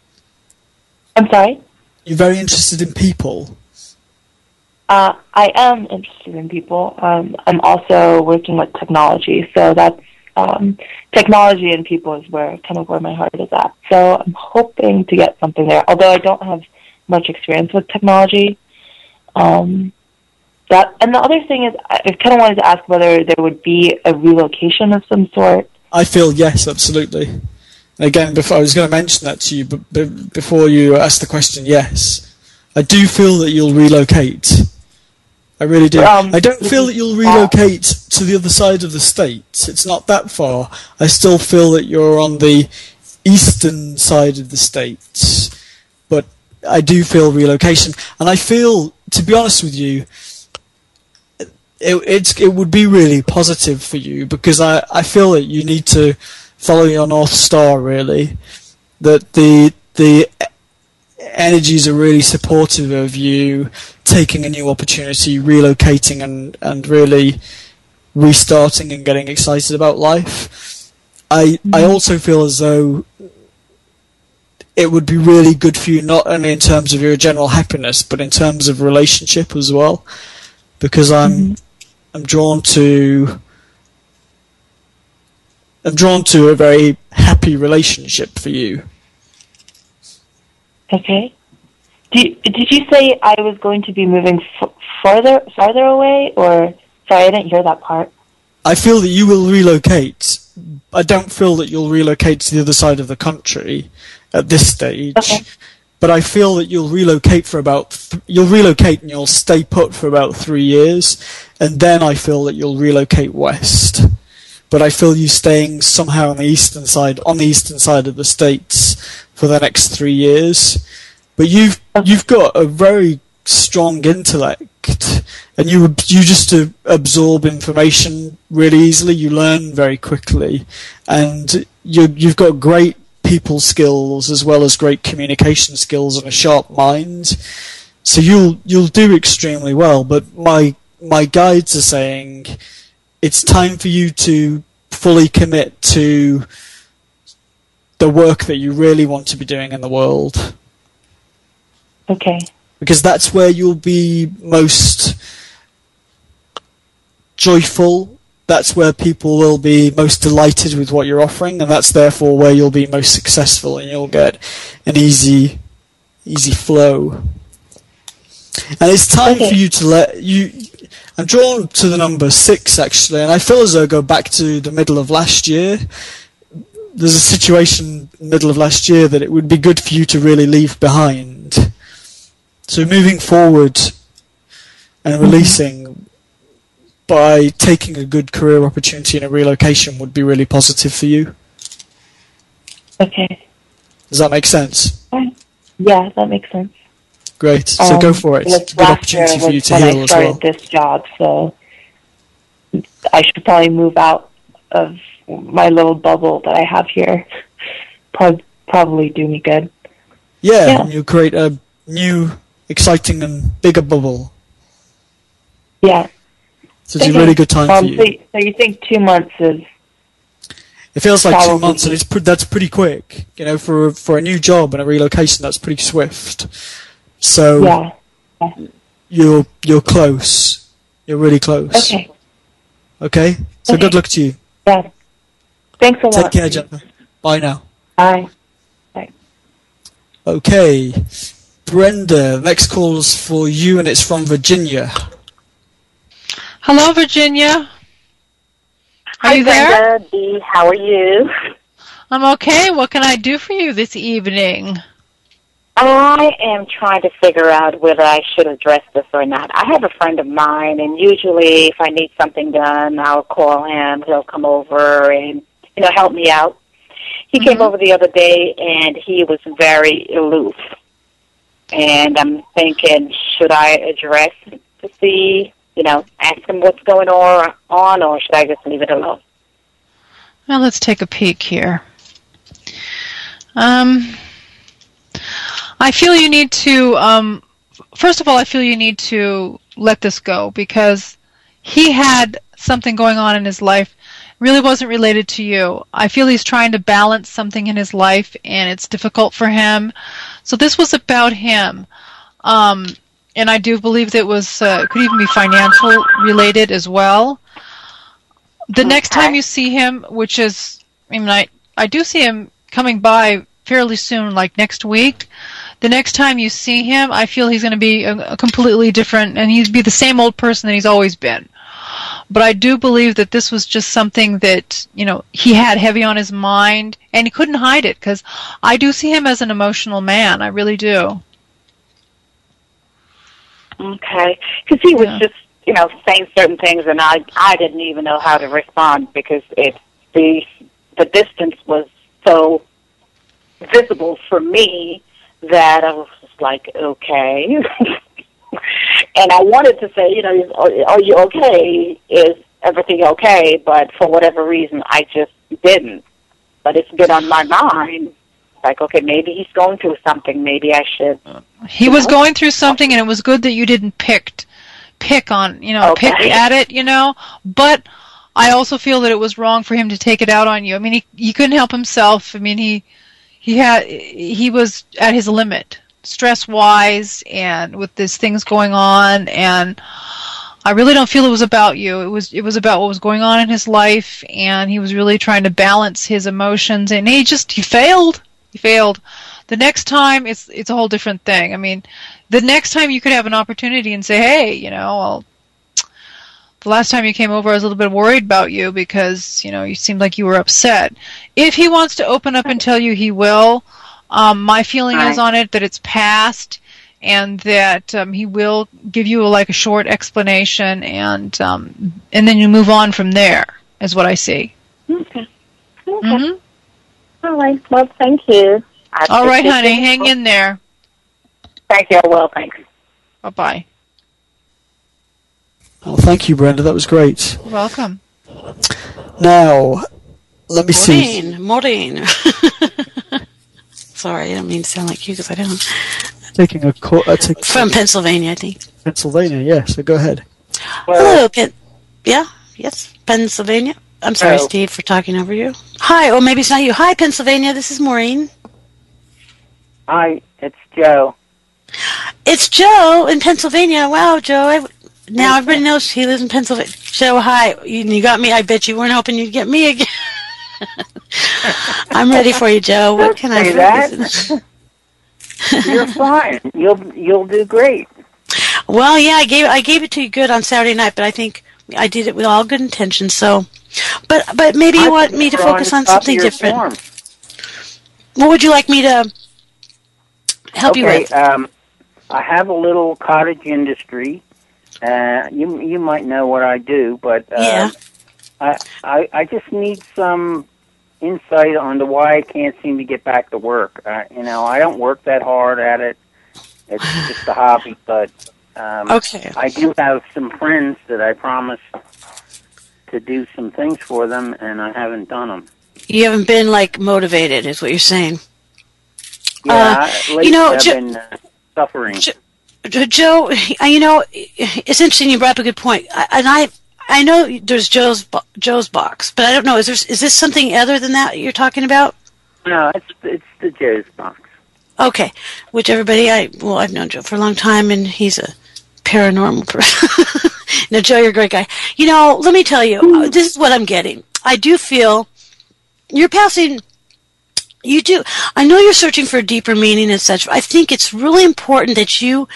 I'm sorry. You're very interested in people. Uh, I am interested in people. Um, I'm also working with technology, so that's um, technology and people is where kind of where my heart is at. So I'm hoping to get something there. Although I don't have much experience with technology. Um, that and the other thing is, I kind of wanted to ask whether there would be a relocation of some sort. I feel yes, absolutely. And again, before I was going to mention that to you, but b- before you asked the question, yes, I do feel that you'll relocate. I really do. Um, I don't feel that you'll relocate to the other side of the state. It's not that far. I still feel that you're on the eastern side of the state, but I do feel relocation, and I feel, to be honest with you, it, it's it would be really positive for you, because I, I feel that you need to follow your North Star, really. That the the energies are really supportive of you taking a new opportunity, relocating, and, and really restarting and getting excited about life. I I also feel as though it would be really good for you, not only in terms of your general happiness, but in terms of relationship as well. Because I'm mm-hmm. I'm drawn to I'm drawn to a very happy relationship for you. Okay. Did Did you say I was going to be moving f- farther farther away, or sorry, I didn't hear that part. I feel that you will relocate. I don't feel that you'll relocate to the other side of the country at this stage. Okay. But I feel that you'll relocate for about th- you'll relocate and you'll stay put for about three years, and then I feel that you'll relocate west. But I feel you staying somehow on the eastern side, on the eastern side of the States for the next three years. But you've you've got a very strong intellect, and you you just uh, absorb information really easily. You learn very quickly, and you you've got great people skills as well as great communication skills and a sharp mind. So you'll you'll do extremely well. But my my guides are saying it's time for you to fully commit to the work that you really want to be doing in the world. Okay. Because that's where you'll be most joyful. That's where people will be most delighted with what you're offering, and that's therefore where you'll be most successful, and you'll get an easy, easy flow. And it's time okay. for you to let you. I'm drawn to the number six actually, and I feel as though I go back to the middle of last year. There's a situation middle of last year that it would be good for you to really leave behind. So moving forward and releasing by taking a good career opportunity and a relocation would be really positive for you. Okay. Does that make sense? Yeah, that makes sense. Great. So um, go for it. It's a good opportunity for you to heal as well. I started this job, so I should probably move out of my little bubble that I have here. Probably, probably do me good. Yeah, yeah. And you create a new, exciting and bigger bubble. Yeah. So it's okay. A really good time um, for you. So, so you think two months is... It feels like two months, and it's pre- that's pretty quick. You know, for for a new job and a relocation, that's pretty swift. So yeah. yeah. you're you're close. You're really close. Okay. Okay. So okay. good luck to you. Yeah. Thanks a lot. Take care, Jennifer. Bye now. Bye. Bye. Okay, Brenda. Next call's for you, and it's from Virginia. Hello, Virginia. Are Hi, you there? Brenda. Dee, how are you? I'm okay. What can I do for you this evening? I am trying to figure out whether I should address this or not. I have a friend of mine, and usually if I need something done, I'll call him. He'll come over and, you know, help me out. He mm-hmm. came over the other day, and he was very aloof. And I'm thinking, should I address to see, you know, ask him what's going on, or should I just leave it alone? Well, let's take a peek here. Um... I feel you need to, um, first of all, I feel you need to let this go because he had something going on in his life, really wasn't related to you. I feel he's trying to balance something in his life and it's difficult for him. So this was about him. Um, and I do believe that it was, uh, could even be financial related as well. The okay. next time you see him, which is, I mean, I, I do see him coming by fairly soon, like next week. The next time you see him, I feel he's going to be a, a completely different, and he'd be the same old person that he's always been. But I do believe that this was just something that, you know, he had heavy on his mind, and he couldn't hide it, because I do see him as an emotional man. I really do. Okay. Because he was yeah. just, you know, saying certain things, and I I didn't even know how to respond because it the the distance was so visible for me that I was just like, okay. And I wanted to say, you know, are you okay? Is everything okay? But for whatever reason, I just didn't. But it's been on my mind. Like, okay, maybe he's going through something. Maybe I should. He was know? going through something, and it was good that you didn't pick, pick on, you know, okay. pick at it, you know. But I also feel that it was wrong for him to take it out on you. I mean, he he couldn't help himself. I mean, he he had he was at his limit, stress wise, and with these things going on. And I really don't feel it was about you. It was it was about what was going on in his life, and he was really trying to balance his emotions, and he just he failed. He failed. The next time, it's it's a whole different thing. I mean, the next time you could have an opportunity and say, hey, you know, well, the last time you came over, I was a little bit worried about you because, you know, you seemed like you were upset. If he wants to open up and tell you, he will. Um, my feeling Right. is on it that it's past, and that um, he will give you a, like a short explanation, and um, and then you move on from there. Is what I see. Okay. Okay. Mm-hmm. All right. Well, thank you. I All right, appreciate honey, it. hang in there. Thank you. Well, thanks. Bye bye. Well, thank you, Brenda. That was great. You're welcome. Now, let me see. Maureen, Maureen. Sorry, I don't mean to sound like you because I don't. Taking a call. Uh, take, From Pennsylvania, I think. Pennsylvania, yeah, so go ahead. Hello, Pen- yeah, yes, Pennsylvania. I'm sorry, Hello. Steve, for talking over you. Hi, or maybe it's not you. Hi, Pennsylvania. This is Maureen. Hi, it's Joe. It's Joe in Pennsylvania. Wow, Joe. I, now everybody knows he lives in Pennsylvania. Joe, hi. You, you got me. I bet you weren't hoping you'd get me again. I'm ready for you, Joe. What can I Say do? that. You're fine. You'll you'll do great. Well, yeah, I gave I gave it to you good on Saturday night, but I think I did it with all good intentions. So, but but maybe you I want think me to you're focus on on top of something your different. form. What would you like me to help you okay, with? um, I have a little cottage industry. Uh, you you might know what I do, but uh, Yeah. I, I I just need some insight onto why I can't seem to get back to work. Uh, you know, I don't work that hard at it. It's just a hobby, but um, Okay. I do have some friends that I promised to do some things for them, and I haven't done them. You haven't been like motivated, is what you're saying. Yeah, Uh, lately you know, I've Jo- been uh, suffering. Jo- Joe, you know, it's interesting you brought up a good point, I, and I, I know there's Joe's bo- Joe's box, but I don't know. Is there is this something other than that you're talking about? No, it's it's the Joe's box. Okay, which everybody, I well, I've known Joe for a long time, and he's a paranormal person. No, Joe, you're a great guy. You know, let me tell you, uh, this is what I'm getting. I do feel you're passing. You do. I know you're searching for a deeper meaning and such. I think it's really important that you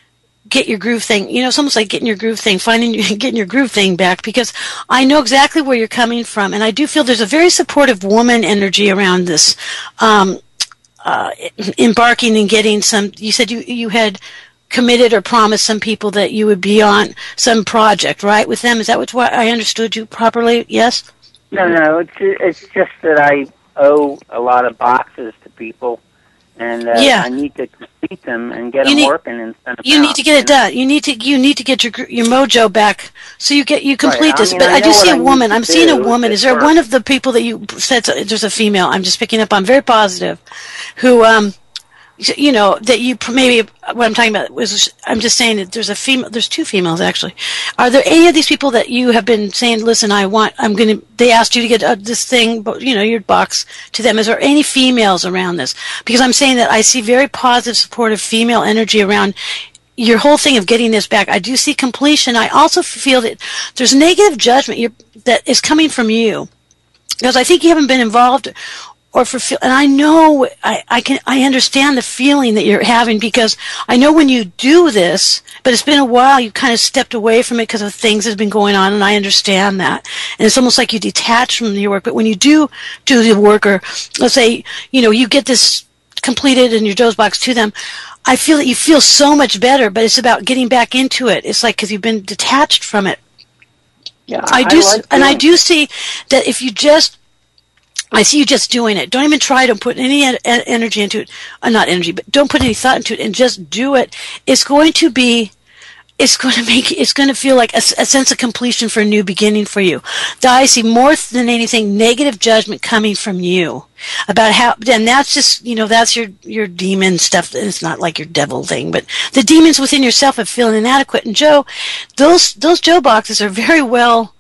get your groove thing. You know, it's almost like getting your groove thing, finding getting your groove thing back, because I know exactly where you're coming from, and I do feel there's a very supportive woman energy around this. Um, uh, embarking and getting some. You said you you had committed or promised some people that you would be on some project, right, with them. Is that what I understood you properly? Yes. No, no, it's it's just that I owe a lot of boxes to people, and uh, Yeah. I need to complete them and get You them need- working and send them You out, need to get it know? done. You need to you need to get your gr- your mojo back, so you get you complete Right. I this. mean, but I I, do know see what a I need woman. to I'm seeing a do. woman. It's Is there work. one of the people that you said so- there's a female? I'm just picking up on very positive, who um, you know that you pr- maybe what I'm talking about was I'm just saying that there's a female. There's two females actually. Are there any of these people that you have been saying, listen, I want, I'm gonna. They asked you to get uh, this thing, but you know your box to them. Is there any females around this? Because I'm saying that I see very positive, supportive female energy around your whole thing of getting this back. I do see completion. I also feel that there's negative judgment you're, that is coming from you, because I think you haven't been involved or for feel, and I know I, I can I understand the feeling that you're having, because I know when you do this, but it's been a while, you kind of stepped away from it because of things that have been going on, and I understand that, and it's almost like you detach from your work. But when you do do the work, or let's say you know you get this completed in your Joe's box to them, I feel that you feel so much better. But it's about getting back into it. It's like because you've been detached from it. Yeah, I do, like and I doing do see that if you just, I see you just doing it. Don't even try to put any en- en- energy into it. Uh, not energy, but don't put any thought into it, and just do it. It's going to be, it's going to make, it's going to feel like a, s- a sense of completion for a new beginning for you. That I see more than anything negative judgment coming from you about how, and that's just, you know, that's your, your demon stuff. It's not like your devil thing, but the demons within yourself of feeling inadequate. And Joe, those, those Joe boxes are very well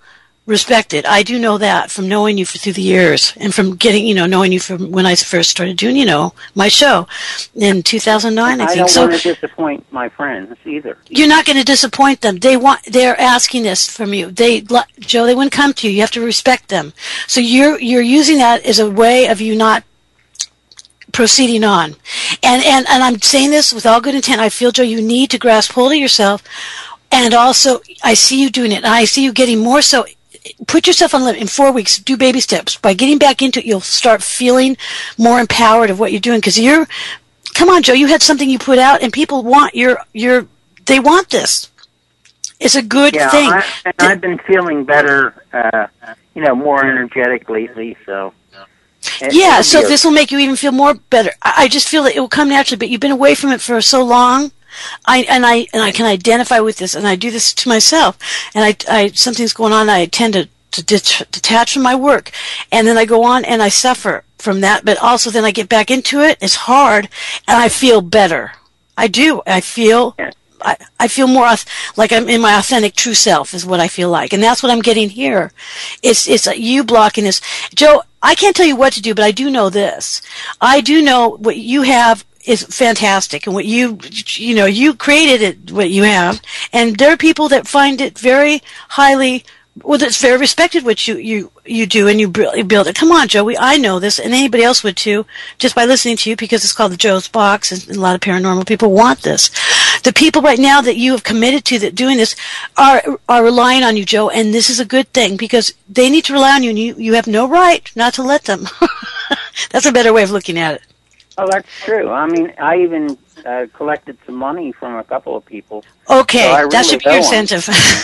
respected. I do know that from knowing you for, through the years, and from getting, you know, knowing you from when I first started doing, you know, my show in two thousand nine, I, I think. don't So want to disappoint my friends either. you're not going to disappoint them. They want, they're asking this from you. They, Joe, they wouldn't come to you. You have to respect them. So you're, you're using that as a way of you not proceeding on. And, and, and I'm saying this with all good intent. I feel, Joe, you need to grasp hold of yourself. And also, I see you doing it. And I see you getting more so. Put yourself on limit in four weeks. Do baby steps. By getting back into it, you'll start feeling more empowered of what you're doing. Because you're, come on, Joe, you had something you put out, and people want your, your, they want this. It's a good yeah, thing. I, and I've been feeling better, uh, you know, more energetic lately, so. It, yeah, so okay. this will make you even feel more better. I, I just feel that it will come naturally, but you've been away from it for so long. I and I and I can identify with this, and I do this to myself. And I, I something's going on. I tend to, to det- detach from my work, and then I go on and I suffer from that. But also, then I get back into it. It's hard, and I feel better. I do. I feel. I, I feel more like I'm in my authentic true self is what I feel like. And that's what I'm getting here. It's, it's you blocking this. Joe, I can't tell you what to do, but I do know this. I do know what you have is fantastic, and what you, you know, you created it, what you have. And there are people that find it very highly, well, that's very respected what you, you, you do, and you build it. Come on, Joe, we, I know this, and anybody else would too, just by listening to you, because it's called the Joe's Box, and a lot of paranormal people want this. The people right now that you have committed to that doing this are are relying on you, Joe, and this is a good thing, because they need to rely on you, and you, you have no right not to let them. That's a better way of looking at it. Oh, that's true. I mean, I even uh, collected some money from a couple of people. Okay, so really that should be your incentive.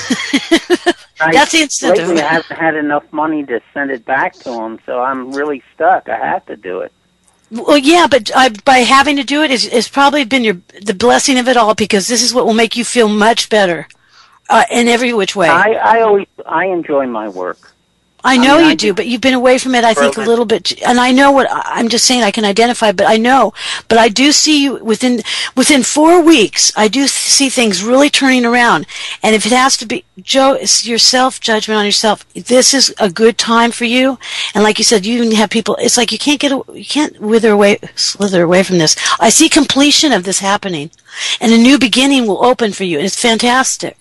I, That's the incentive. Lately, I haven't had enough money to send it back to them, so I'm really stuck. I have to do it. Well, yeah, but I, by having to do it is is probably been your the blessing of it all, because this is what will make you feel much better uh, in every which way. I, I always I enjoy my work. I know I mean, you I do, but you've been away from it, I think, a bit. little bit. And I know what I'm just saying. I can identify, but I know. But I do see you within within four weeks. I do see things really turning around. And if it has to be, Joe, it's your self judgment on yourself. This is a good time for you. And like you said, you even have people. It's like you can't get you can't wither away, slither away from this. I see completion of this happening, and a new beginning will open for you, and it's fantastic.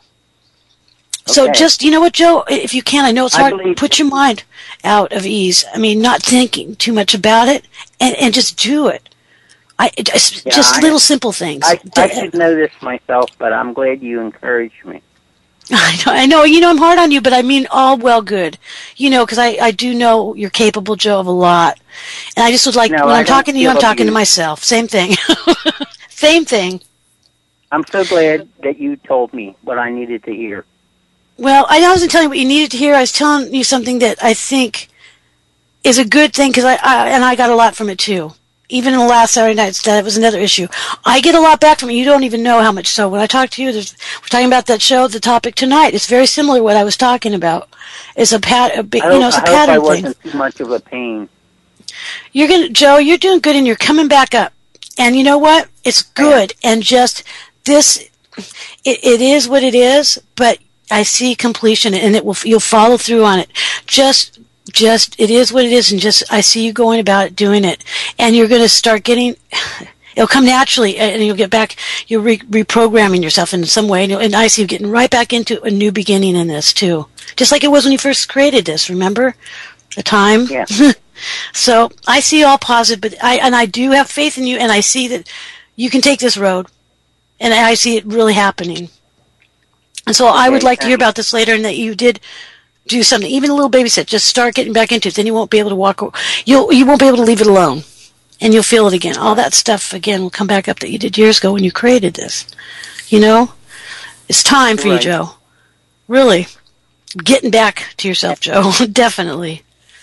So Okay. just, you know what, Joe, if you can, I know it's I hard, believe- put your mind out of ease. I mean, not thinking too much about it, and, and just do it. I Just, Yeah, just I- little simple things. I, I should know this myself, but I'm glad you encouraged me. I know, I know, you know, I'm hard on you, but I mean all well good. You know, because I, I do know you're capable, Joe, of a lot. And I just would like, No, when I I'm don't talking to you, I'm feel talking to abused. myself. Same thing. Same thing. I'm so glad that you told me what I needed to hear. Well, I wasn't telling you what you needed to hear. I was telling you something that I think is a good thing, because I, I and I got a lot from it too. Even in the last Saturday nights, that was another issue. I get a lot back from it. You don't even know how much. So when I talk to you, there's, we're talking about that show, the topic tonight. It's very similar to what I was talking about. It's a pat, a big, I you hope, know, it's a I, hope I pattern thing. wasn't too much of a pain. You're gonna, Joe, you're doing good, and you're coming back up. And you know what? It's good, and just this, it, it is what it is. But I see completion, and it will. You'll follow through on it. Just, just it is what it is, and just I see you going about it, doing it, and you're going to start getting. It'll come naturally, and you'll get back. You're re- reprogramming yourself in some way, and, you'll, and I see you getting right back into a new beginning in this too, just like it was when you first created this. Remember the time? Yeah. So I see all positive, but I and I do have faith in you, and I see that you can take this road, and I see it really happening. And so I would Okay, like to hear thank you. about this later, and that you did do something, even a little babysit. Just start getting back into it. Then you won't be able to walk. You'll you won't be able to leave it alone, and you'll feel it again. All that stuff again will come back up that you did years ago when you created this. You know, it's time for you, Right. Joe. Really, getting back to yourself, Joe. Definitely.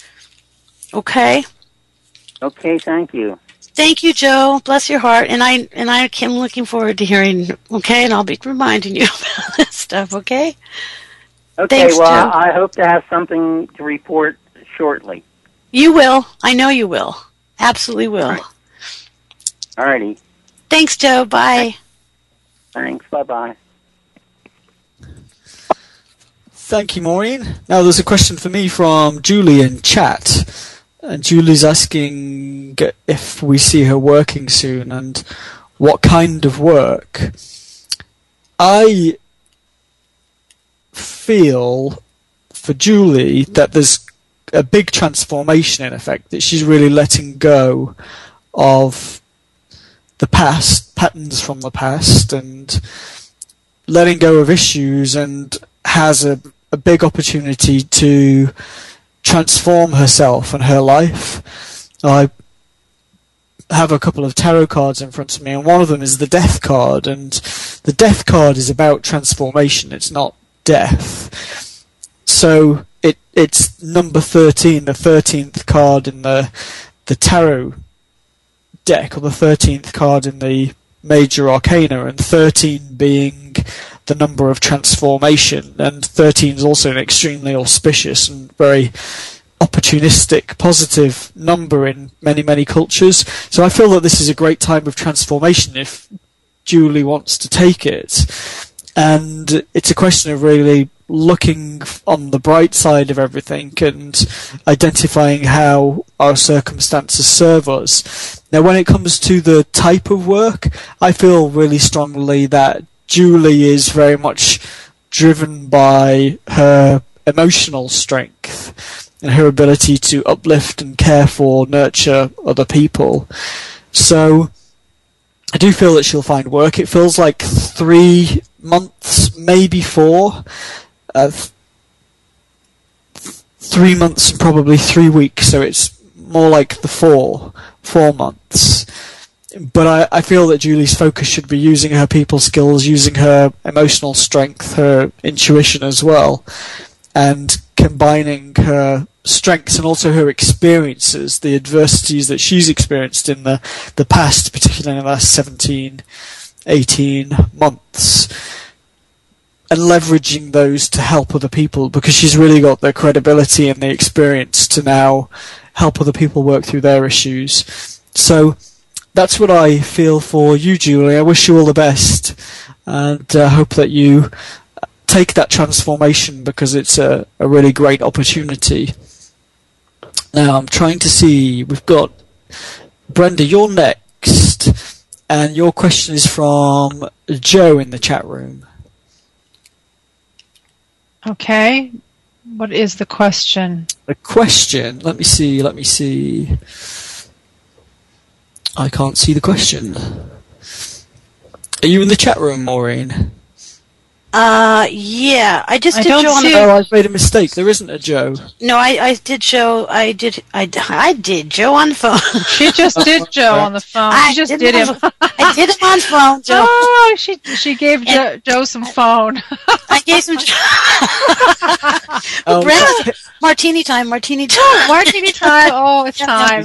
Okay. Okay, thank you. Thank you, Joe. Bless your heart. And I and I am looking forward to hearing. Okay, and I'll be reminding you about this stuff. Okay. Okay, Thanks, well, Joe. I hope to have something to report shortly. You will. I know you will. Absolutely will. All righty. Thanks, Joe. Bye. Thanks. Bye-bye. Thank you, Maureen. Now there's a question for me from Julie in chat. And Julie's asking if we see her working soon and what kind of work. I feel for Julie that there's a big transformation in effect, that she's really letting go of the past, patterns from the past, and letting go of issues, and has a, a big opportunity to transform herself and her life. I have a couple of tarot cards in front of me, and one of them is the Death card, and the Death card is about transformation, it's not death. So it it's number thirteen, the thirteenth card in the the tarot deck, or the thirteenth card in the major arcana, and thirteen being the number of transformation, and thirteen is also an extremely auspicious and very opportunistic, positive number in many, many cultures. So I feel that this is a great time of transformation if Julie wants to take it. And it's a question of really looking on the bright side of everything and identifying how our circumstances serve us. Now, when it comes to the type of work, I feel really strongly that Julie is very much driven by her emotional strength and her ability to uplift and care for, nurture other people. So I do feel that she'll find work. It feels like three months, maybe four. Uh, th- three months and probably three weeks, so it's more like the four, four months. But I, I feel that Julie's focus should be using her people skills, using her emotional strength, her intuition as well, and combining her strengths and also her experiences, the adversities that she's experienced in the, the past, particularly in the last seventeen, eighteen months, and leveraging those to help other people, because she's really got the credibility and the experience to now help other people work through their issues. So that's what I feel for you, Julie. I wish you all the best, and uh, hope that you take that transformation, because it's a, a really great opportunity. Now, I'm trying to see, we've got Brenda, you're next, and your question is from Joe in the chat room. Okay. What is the question? The question, let me see, let me see. I can't see the question. Are you in the chat room, Maureen? Uh, yeah. I just I did don't Joe on see the... Oh, I've made a mistake. There isn't a Joe. No, I, I did Joe. I did. I, I did Joe on the phone. She just did Joe on the phone. I She just did did him him. on- I did him on phone, Joe. Oh, she she gave Joe, Joe some phone. I gave some. Oh, Brenda, martini time. Martini time. Martini time. Oh, it's time.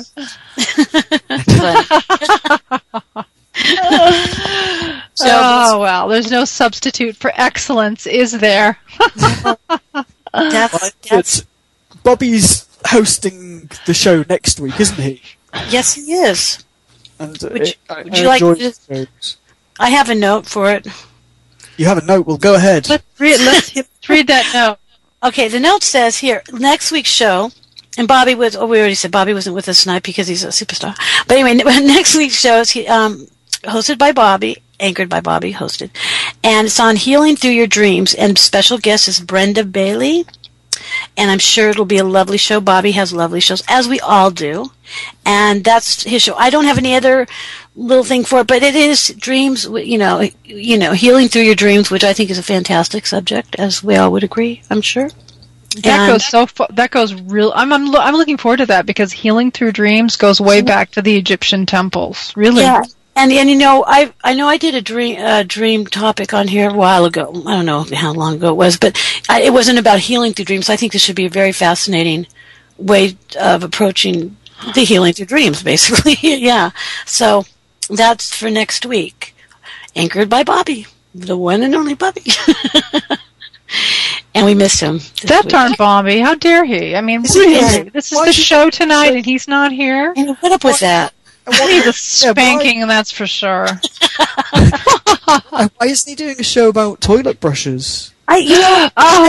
So, Oh well, there's no substitute for excellence, is there? that's, It's, Bobby's hosting the show next week, isn't he? yes, he is. And uh, Would you- I, would I you like enjoy to- his shows. I have a note for it. You have a note? Well, go ahead. Let's read. Let's, let's read that note. Okay, the note says here, next week's show, and Bobby was, oh, we already said Bobby wasn't with us tonight because he's a superstar. But anyway, next week's show is um, hosted by Bobby, anchored by Bobby, hosted. And it's on Healing Through Your Dreams, and special guest is Brenda Bailey. And I'm sure it'll be a lovely show. Bobby has lovely shows, as we all do. And that's his show. I don't have any other little thing for it, but it is dreams, you know, you know, healing through your dreams, which I think is a fantastic subject, as we all would agree, I'm sure. That And- goes so far. That goes real. I'm I'm lo- I'm looking forward to that, because healing through dreams goes way back to the Egyptian temples. Really. Yeah, and and you know, I I know I did a dream uh, dream topic on here a while ago. I don't know how long ago it was, but I, it wasn't about healing through dreams. I think this should be a very fascinating way of approaching the healing through dreams, basically. Yeah. So that's for next week, anchored by Bobby, the one and only Bobby. And we missed him. this That week. darn Bobby! How dare he? I mean, Is really? he- This is why the is he- show tonight, and he's not here. And what up with that? He needs a spanking, and that's for sure. Why isn't he doing a show about toilet brushes? I, you know, Oh, I,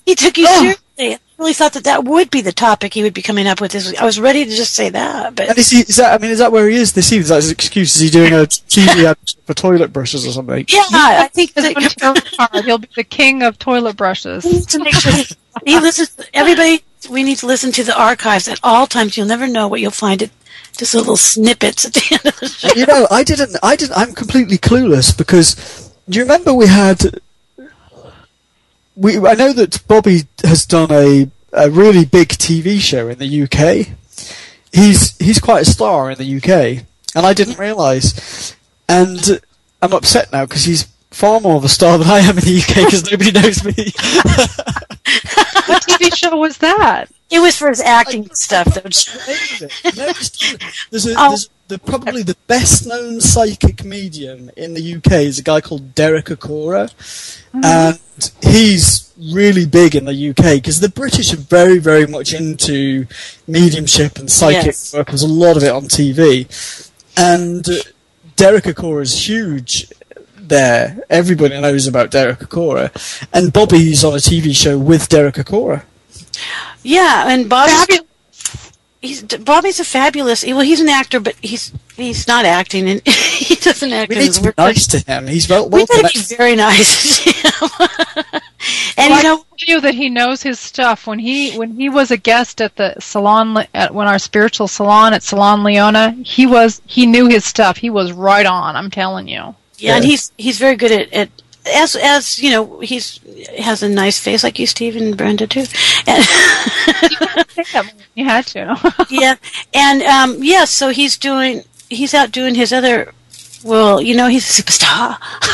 He took you Oh. seriously. I really thought that that would be the topic he would be coming up with. This, I was ready to just say that, but And is, he, is that? I mean, is that where he is this evening? Is that his excuse? Is he doing a T V ad for toilet brushes or something? yeah, I think He's that going to work hard. He'll be the king of toilet brushes. we need to make sure he listens. Everybody, we need to listen to the archives at all times. You'll never know what you'll find. It just little snippets at the end of the show. You know, I didn't. I didn't. I'm completely clueless because do you remember we had? We I know that Bobby has done a a really big T V show in the U K. He's he's quite a star in the U K, and I didn't realise. And I'm upset now because he's far more of a star than I am in the U K because nobody knows me. What T V show was that? It was for his acting stuff. Though. No, just- there's a, Oh. there's the, probably the best known psychic medium in the U K is a guy called Derek Akora, and he's really big in the U K because the British are very, very much into mediumship and psychic Yes. work. There's a lot of it on T V, and uh, Derek Akora is huge there. Everybody knows about Derek Akora, and Bobby's on a T V show with Derek Akora. Yeah, and Bobby. He's Bobby's a fabulous. Well, he's an actor, but he's he's not acting, and he doesn't act. We in need his to be work. nice to him. He's well, We well better be connected. very nice to him. And Well, you know, I told you that he knows his stuff. When he when he was a guest at the salon at when our spiritual salon at Salon Leona, he was he knew his stuff. He was right on. I'm telling you. yeah, and he's he's very good at, at as as you know, he's has a nice face like you, Steve and Brenda too. And You had to. yeah, and um, yeah, so he's doing he's out doing his other. Well, you know, he's a superstar.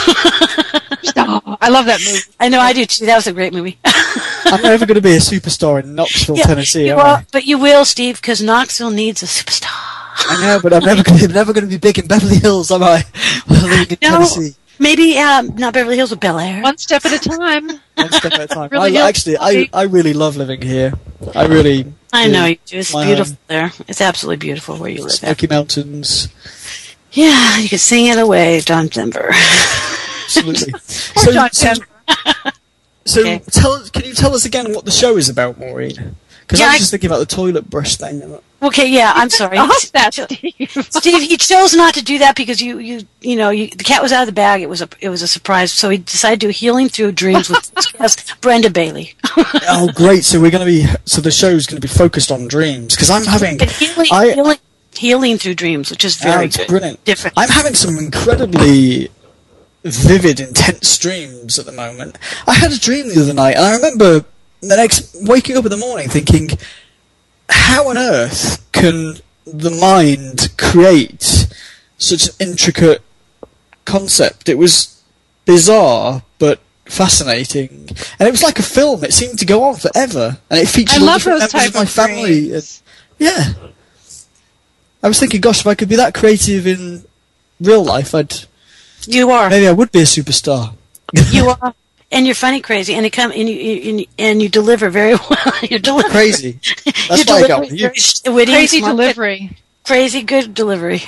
I love that movie. I know, I do too. That was a great movie. I'm never going to be a superstar in Knoxville, Yeah, Tennessee, you am are, I? but you will, Steve, because Knoxville needs a superstar. I know, but I'm never going to never going to be big in Beverly Hills, am I? Well, living in No. Tennessee, Maybe um, not Beverly Hills, but Bel Air. One step at a time. one step at a time. Really I, is actually, I, big. I really love living here. I really. I do. know you do. It's My beautiful home. there. It's absolutely beautiful where you live. At. Smoky Mountains. Yeah, you could sing it away, John Denver. Absolutely. Poor so, John so, Denver. so Okay. tell, can you tell us again what the show is about, Maureen? Because Yeah, I I- was just thinking about the toilet brush thing. Okay, yeah, I'm sorry. Stop that, Steve. Steve, he chose not to do that because you, you, you know, you, the cat was out of the bag. It was a, it was a surprise. So he decided to do Healing Through Dreams with his guest, Brenda Bailey. Oh, great! So we're going to be. So the show's going to be focused on dreams because I'm having. But healing, I, healing, healing Through Dreams, which is Oh, very it's good. brilliant. Different. I'm having some incredibly vivid, intense dreams at the moment. I had a dream the other night, and I remember the next waking up in the morning thinking, "How on earth can the mind create such an intricate concept?" It was bizarre, but fascinating, and it was like a film. It seemed to go on forever, and it featured I all love different those members type of my of family. dreams. And, yeah. I was thinking, gosh, if I could be that creative in real life, I'd You are. maybe I would be a superstar. You are. And you're funny crazy, and you come and you, you and you, and you deliver very well. you deliver Crazy. That's you why I got deliver with you. very witty, Crazy smart, delivery. crazy good delivery.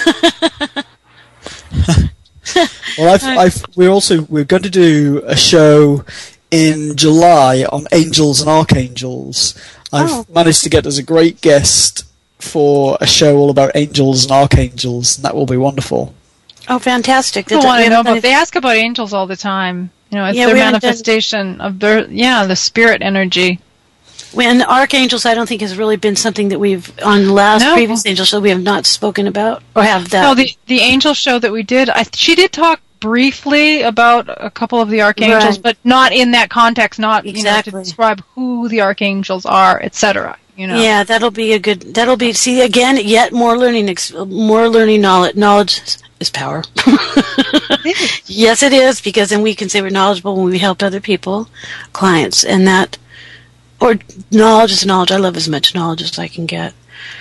Well, I've, I've, we're also we're going to do a show in July on angels and archangels. I've Oh. managed to get us a great guest for a show all about angels and archangels, and that will be wonderful. Oh, fantastic! People That- want we to know haven't done about. They ask about angels all the time. You know, it's Yeah, their we haven't done- manifestation of their yeah, the spirit energy. When archangels, I don't think has really been something that we've on the last No. previous angel show we have not spoken about or have that. No, the the angel show that we did, I, she did talk briefly about a couple of the archangels, Right. but not in that context. Not you know Exactly. to describe who the archangels are, et cetera. You know. Yeah, that'll be a good. That'll be see again. Yet more learning, ex, more learning knowledge. Knowledge is power. Yes, it is, because then we can say we're knowledgeable when we help other people, clients, and that. Or knowledge is knowledge. I love as much knowledge as I can get.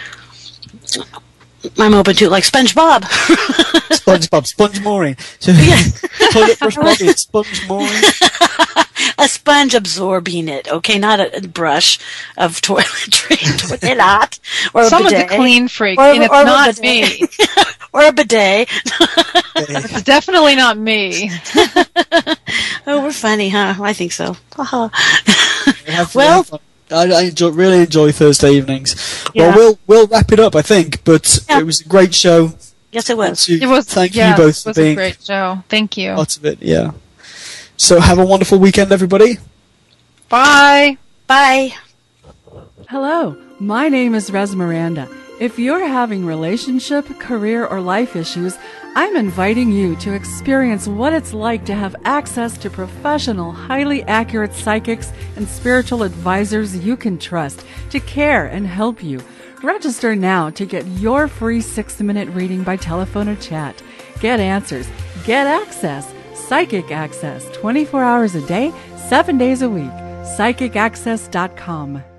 I'm open to it, like SpongeBob. SpongeBob, Sponge Maureen. So, toilet brush Bobby, it's Sponge Maureen. A sponge absorbing it, okay, not a, a brush of toiletry, toilet, or a Someone's bidet. a clean freak, Or- and it's or a not bidet. me. Or a bidet. It's definitely not me. Oh, we're funny, huh? I think so. Haha. Have, Well- have I, I enjoy, really enjoy Thursday evenings. Yeah. Well, we'll we'll wrap it up, I think. But Yeah. it was a great show. Yes, it was. To It was. thank yeah, you both it for was being a great show. Thank you. part of it. Yeah. So have a wonderful weekend, everybody. Bye. Bye. Hello, my name is Res Miranda. If you're having relationship, career, or life issues, I'm inviting you to experience what it's like to have access to professional, highly accurate psychics and spiritual advisors you can trust to care and help you. Register now to get your free six-minute reading by telephone or chat. Get answers. Get access. Psychic Access, twenty-four hours a day, seven days a week. psychic access dot com.